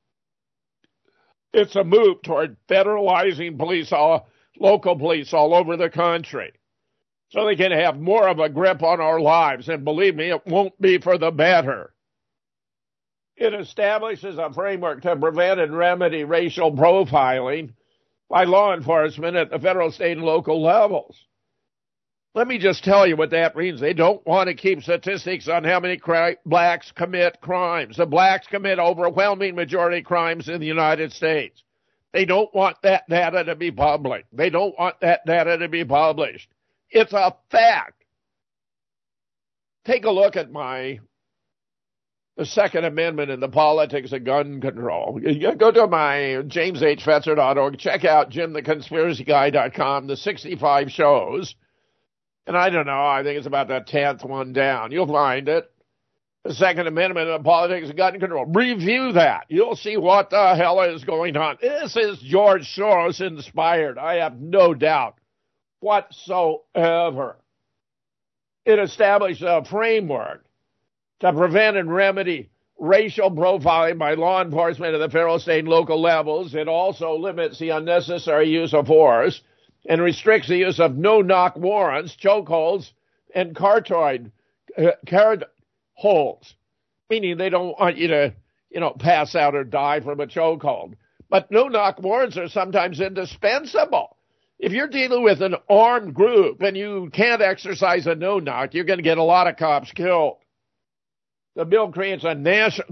Speaker 4: It's a move toward federalizing local police all over the country, so they can have more of a grip on our lives. And believe me, it won't be for the better. It establishes a framework to prevent and remedy racial profiling by law enforcement at the federal, state, and local levels. Let me just tell you what that means. They don't want to keep statistics on how many blacks commit crimes. The blacks commit overwhelming majority crimes in the United States. They don't want that data to be public. They don't want that data to be published. It's a fact. Take a look at the Second Amendment and the politics of gun control. You go to my jameshfetzer.org, check out JimTheConspiracyGuy.com, the 65 shows. And I don't know, I think it's about the 10th one down. You'll find it. The Second Amendment and the politics of gun control. Review that. You'll see what the hell is going on. This is George Soros inspired. I have no doubt whatsoever. It established a framework to prevent and remedy racial profiling by law enforcement at the federal, state, and local levels. It also limits the unnecessary use of force and restricts the use of no-knock warrants, chokeholds, and card holds, meaning they don't want you to, pass out or die from a chokehold. But no-knock warrants are sometimes indispensable. If you're dealing with an armed group and you can't exercise a no-knock, you're going to get a lot of cops killed. The bill creates a national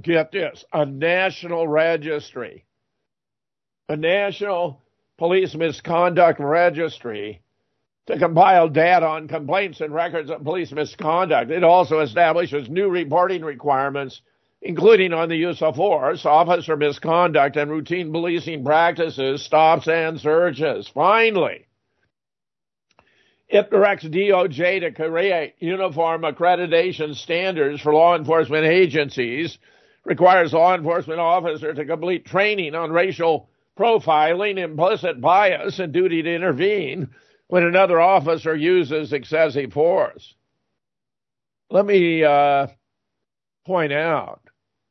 Speaker 4: registry, a national police misconduct registry to compile data on complaints and records of police misconduct. It also establishes new reporting requirements, including on the use of force, officer misconduct, and routine policing practices, stops, and searches. Finally, it directs DOJ to create uniform accreditation standards for law enforcement agencies, requires law enforcement officers to complete training on racial profiling, implicit bias, and duty to intervene when another officer uses excessive force. Let me point out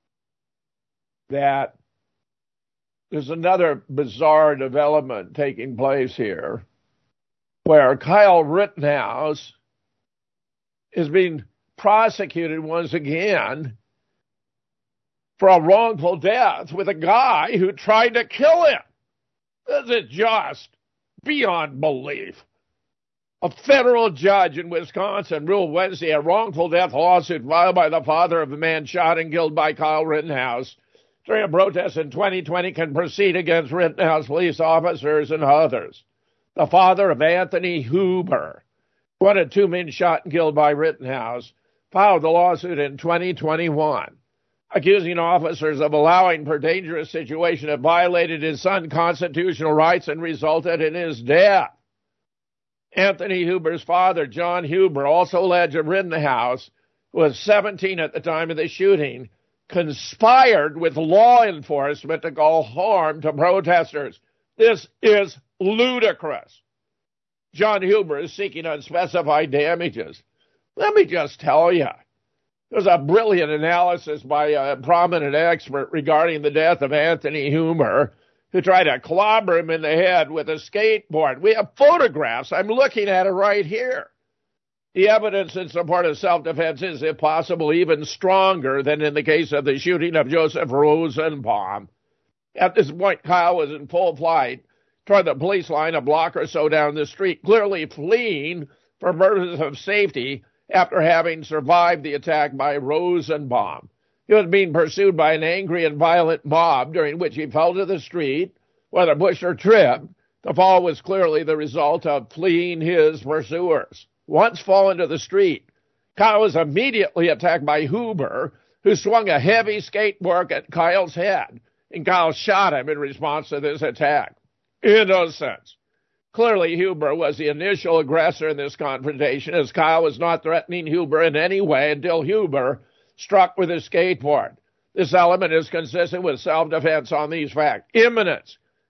Speaker 4: that there's another bizarre development taking place here, where Kyle Rittenhouse is being prosecuted once again for a wrongful death with a guy who tried to kill him. This is just beyond belief. A federal judge in Wisconsin ruled Wednesday a wrongful death lawsuit filed by the father of the man shot and killed by Kyle Rittenhouse during a protest in 2020 can proceed against Rittenhouse police officers and others. The father of Anthony Huber, one of two men shot and killed by Rittenhouse, filed the lawsuit in 2021, accusing officers of allowing for dangerous situation that violated his son's constitutional rights and resulted in his death. Anthony Huber's father, John Huber, also alleged that Rittenhouse, who was 17 at the time of the shooting, conspired with law enforcement to cause harm to protesters. This is ludicrous. John Huber is seeking unspecified damages. Let me just tell you, there's a brilliant analysis by a prominent expert regarding the death of Anthony Huber, who tried to clobber him in the head with a skateboard. We have photographs. I'm looking at it right here. The evidence in support of self-defense is, if possible, even stronger than in the case of the shooting of Joseph Rosenbaum. At this point, Kyle was in full flight toward the police line a block or so down the street, clearly fleeing for purposes of safety after having survived the attack by Rosenbaum. He was being pursued by an angry and violent mob, during which he fell to the street, whether pushed or tripped. The fall was clearly the result of fleeing his pursuers. Once fallen to the street, Kyle was immediately attacked by Huber, who swung a heavy skateboard at Kyle's head, and Kyle shot him in response to this attack. Innocence. Clearly, Huber was the initial aggressor in this confrontation, as Kyle was not threatening Huber in any way until Huber struck with his skateboard. This element is consistent with self-defense on these facts. Imminence.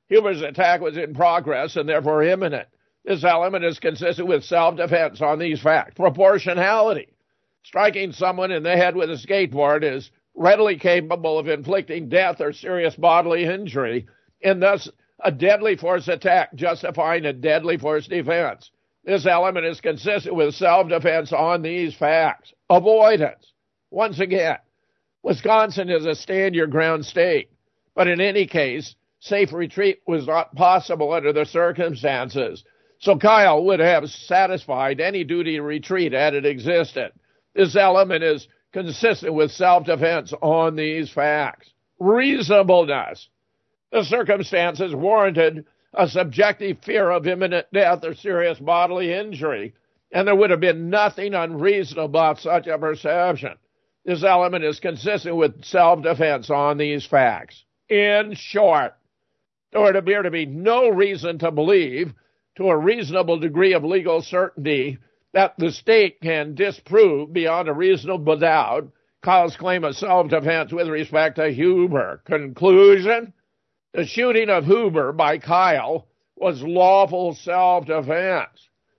Speaker 4: Huber's attack was in progress and therefore imminent. This element is consistent with self-defense on these facts. Proportionality. Striking someone in the head with a skateboard is readily capable of inflicting death or serious bodily injury, and thus a deadly force attack justifying a deadly force defense. This element is consistent with self-defense on these facts. Avoidance. Once again, Wisconsin is a stand-your-ground state, but in any case, safe retreat was not possible under the circumstances. So Kyle would have satisfied any duty to retreat had it existed. This element is consistent with self-defense on these facts. Reasonableness. The circumstances warranted a subjective fear of imminent death or serious bodily injury, and there would have been nothing unreasonable about such a perception. This element is consistent with self-defense on these facts. In short, there would appear to be no reason to believe, to a reasonable degree of legal certainty, that the state can disprove beyond a reasonable doubt Kyle's claim of self-defense with respect to Huber. Conclusion? The shooting of Huber by Kyle was lawful self-defense.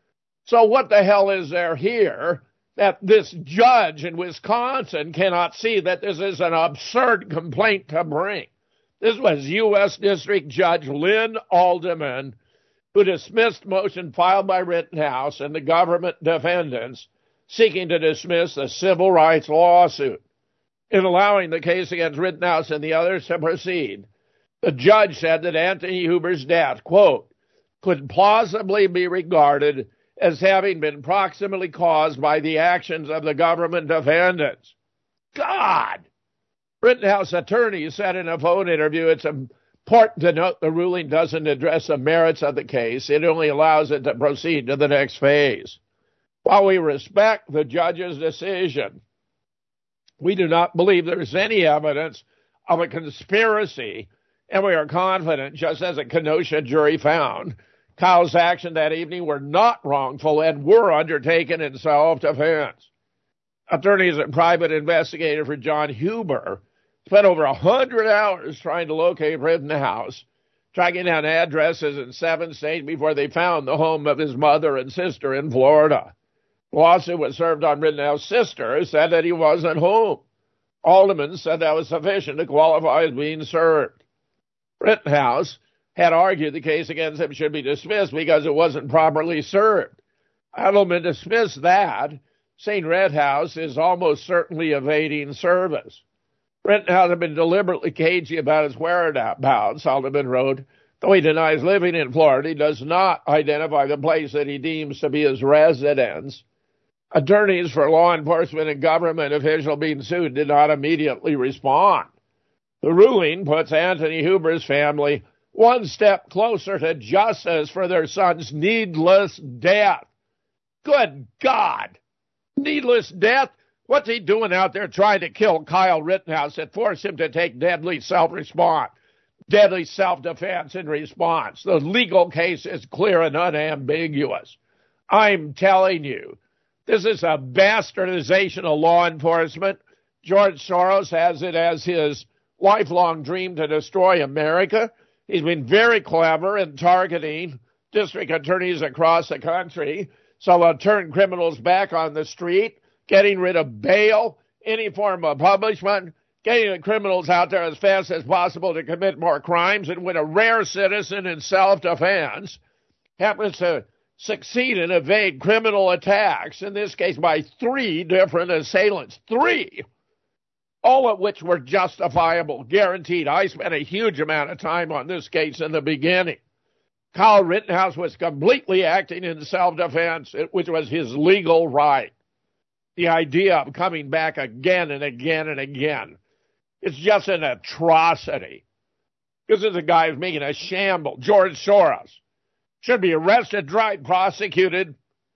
Speaker 4: So what the hell is there here that this judge in Wisconsin cannot see that this is an absurd complaint to bring? This was U.S. District Judge Lynn Alderman, who dismissed motion filed by Rittenhouse and the government defendants seeking to dismiss the civil rights lawsuit. In allowing the case against Rittenhouse and the others to proceed, the judge said that Anthony Huber's death, quote, could plausibly be regarded as having been proximately caused by the actions of the government defendants. God! Rittenhouse attorney said in a phone interview it's important to note the ruling doesn't address the merits of the case. It only allows it to proceed to the next phase. While we respect the judge's decision, we do not believe there is any evidence of a conspiracy, and we are confident, just as a Kenosha jury found, Kyle's actions that evening were not wrongful and were undertaken in self-defense. Attorneys and private investigator for John Huber spent over 100 hours trying to locate Rittenhouse, tracking down addresses in 7 states before they found the home of his mother and sister in Florida. The lawsuit was served on Rittenhouse's sister, who said that he wasn't home. Alderman said that was sufficient to qualify as being served. Rittenhouse had argued the case against him should be dismissed because it wasn't properly served. Alderman dismissed that, saying Rittenhouse is almost certainly evading service. Rittenhouse had been deliberately cagey about his whereabouts, Alderman wrote. Though he denies living in Florida, he does not identify the place that he deems to be his residence. Attorneys for law enforcement and government officials being sued did not immediately respond. The ruling puts Anthony Huber's family one step closer to justice for their son's needless death. Good God! Needless death? What's he doing out there trying to kill Kyle Rittenhouse that forced him to take deadly self-defense in response? The legal case is clear and unambiguous. I'm telling you, this is a bastardization of law enforcement. George Soros has it as his lifelong dream to destroy America. He's been very clever in targeting district attorneys across the country so they'll turn criminals back on the street, getting rid of bail, any form of punishment, getting the criminals out there as fast as possible to commit more crimes. And when a rare citizen in self-defense happens to succeed and evade criminal attacks, in this case by 3 different assailants, 3, all of which were justifiable, guaranteed. I spent a huge amount of time on this case in the beginning. Kyle Rittenhouse was completely acting in self-defense, which was his legal right. The idea of coming back again and again and again, it's just an atrocity. This is a guy who's making a shamble. George Soros should be arrested, tried, prosecuted.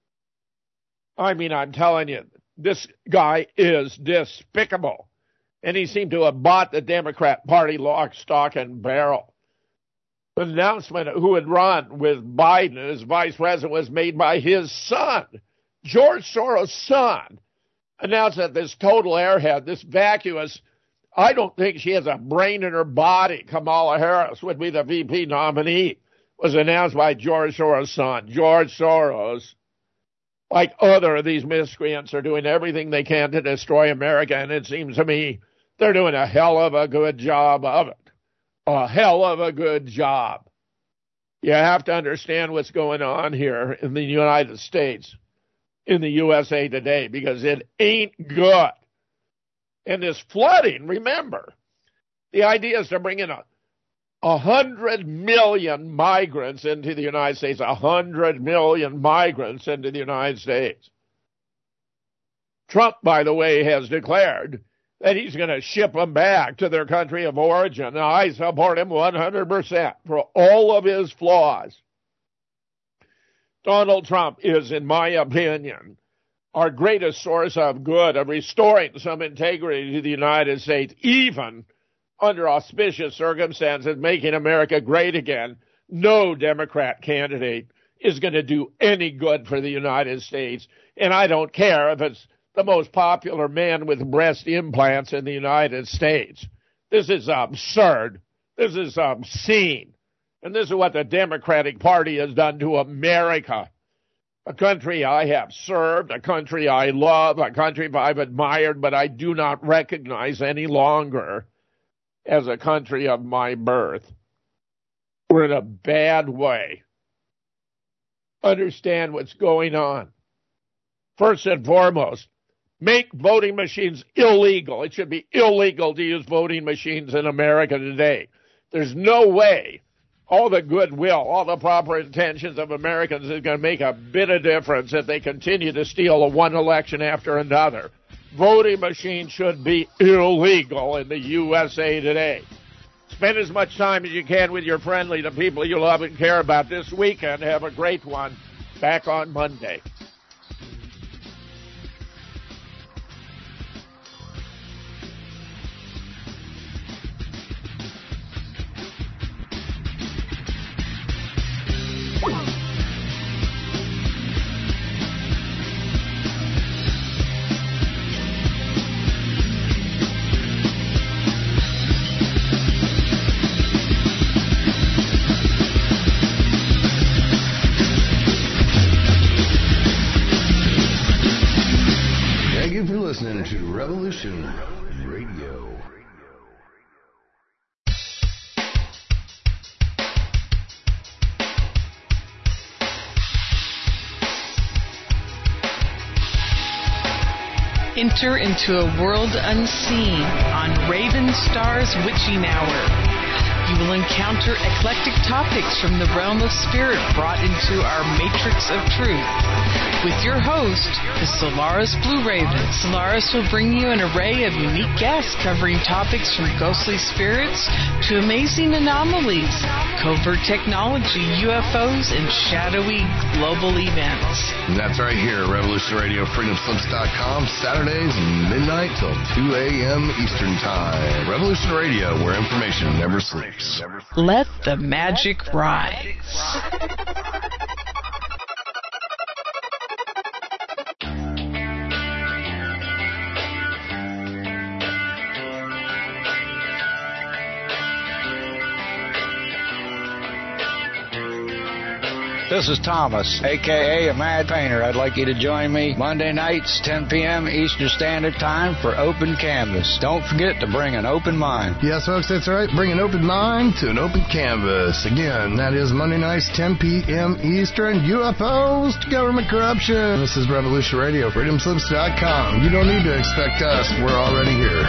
Speaker 4: I mean, I'm telling you, this guy is despicable. And he seemed to have bought the Democrat Party lock, stock, and barrel. The announcement of who would run with Biden as vice president was made by his son. George Soros' son announced that this total airhead, this vacuous, I don't think she has a brain in her body. Kamala Harris would be the VP nominee. Was announced by George Soros' son. George Soros, like other of these miscreants, are doing everything they can to destroy America, and it seems to me they're doing a hell of a good job of it. A hell of a good job. You have to understand what's going on here in the United States, in the USA today, because it ain't good. And this flooding, remember, the idea is to bring in 100 million migrants into the United States. 100 million migrants into the United States. Trump, by the way, has declared that he's going to ship them back to their country of origin. Now, I support him 100% for all of his flaws. Donald Trump is, in my opinion, our greatest source of good, of restoring some integrity to the United States, even under auspicious circumstances, making America great again. No Democrat candidate is going to do any good for the United States. And I don't care if it's the most popular man with breast implants in the United States. This is absurd. This is obscene. And this is what the Democratic Party has done to America. A country I have served, a country I love, a country I've admired, but I do not recognize any longer as a country of my birth. We're in a bad way. Understand what's going on. First and foremost, make voting machines illegal. It should be illegal to use voting machines in America today. There's no way all the goodwill, all the proper intentions of Americans is going to make a bit of difference if they continue to steal one election after another. Voting machines should be illegal in the USA today. Spend as much time as you can with your friendly, the people you love and care about this weekend. Have a great one. Back on Monday.
Speaker 2: Listening to Revolution Radio.
Speaker 10: Enter into a world unseen on Raven Star's Witching Hour. You will encounter eclectic topics from the realm of spirit brought into our matrix of truth. With your host, the Solaris Blue Raven. Solaris will bring you an array of unique guests covering topics from ghostly spirits to amazing anomalies, covert technology, UFOs, and shadowy global events.
Speaker 2: And that's right here, Revolution Radio, freedomslips.com, Saturdays, midnight till 2 a.m. Eastern Time. Revolution Radio, where information never sleeps.
Speaker 10: Let the magic rise.
Speaker 11: This is Thomas, a.k.a. a Mad Painter. I'd like you to join me Monday nights, 10 p.m. Eastern Standard Time for Open Canvas. Don't forget to bring an open mind.
Speaker 2: Yes, folks, that's right. Bring an open mind to an open canvas. Again, that is Monday nights, 10 p.m. Eastern. UFOs to government corruption. This is Revolution Radio, freedomslips.com. You don't need to expect us. We're already here.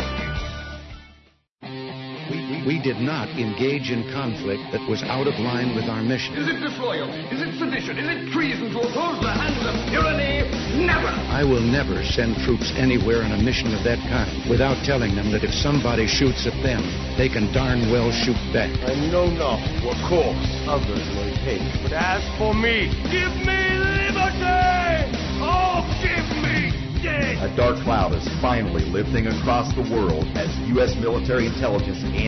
Speaker 12: We did not engage in conflict that was out of line with our mission.
Speaker 13: Is it disloyal? Is it sedition? Is it treason to oppose the hands of tyranny? Never!
Speaker 12: I will never send troops anywhere on a mission of that kind without telling them that if somebody shoots at them, they can darn well shoot back.
Speaker 13: I know not what course others may take, but as for me, give me liberty! Oh, give me death!
Speaker 14: A dark cloud is finally lifting across the world as U.S. military intelligence and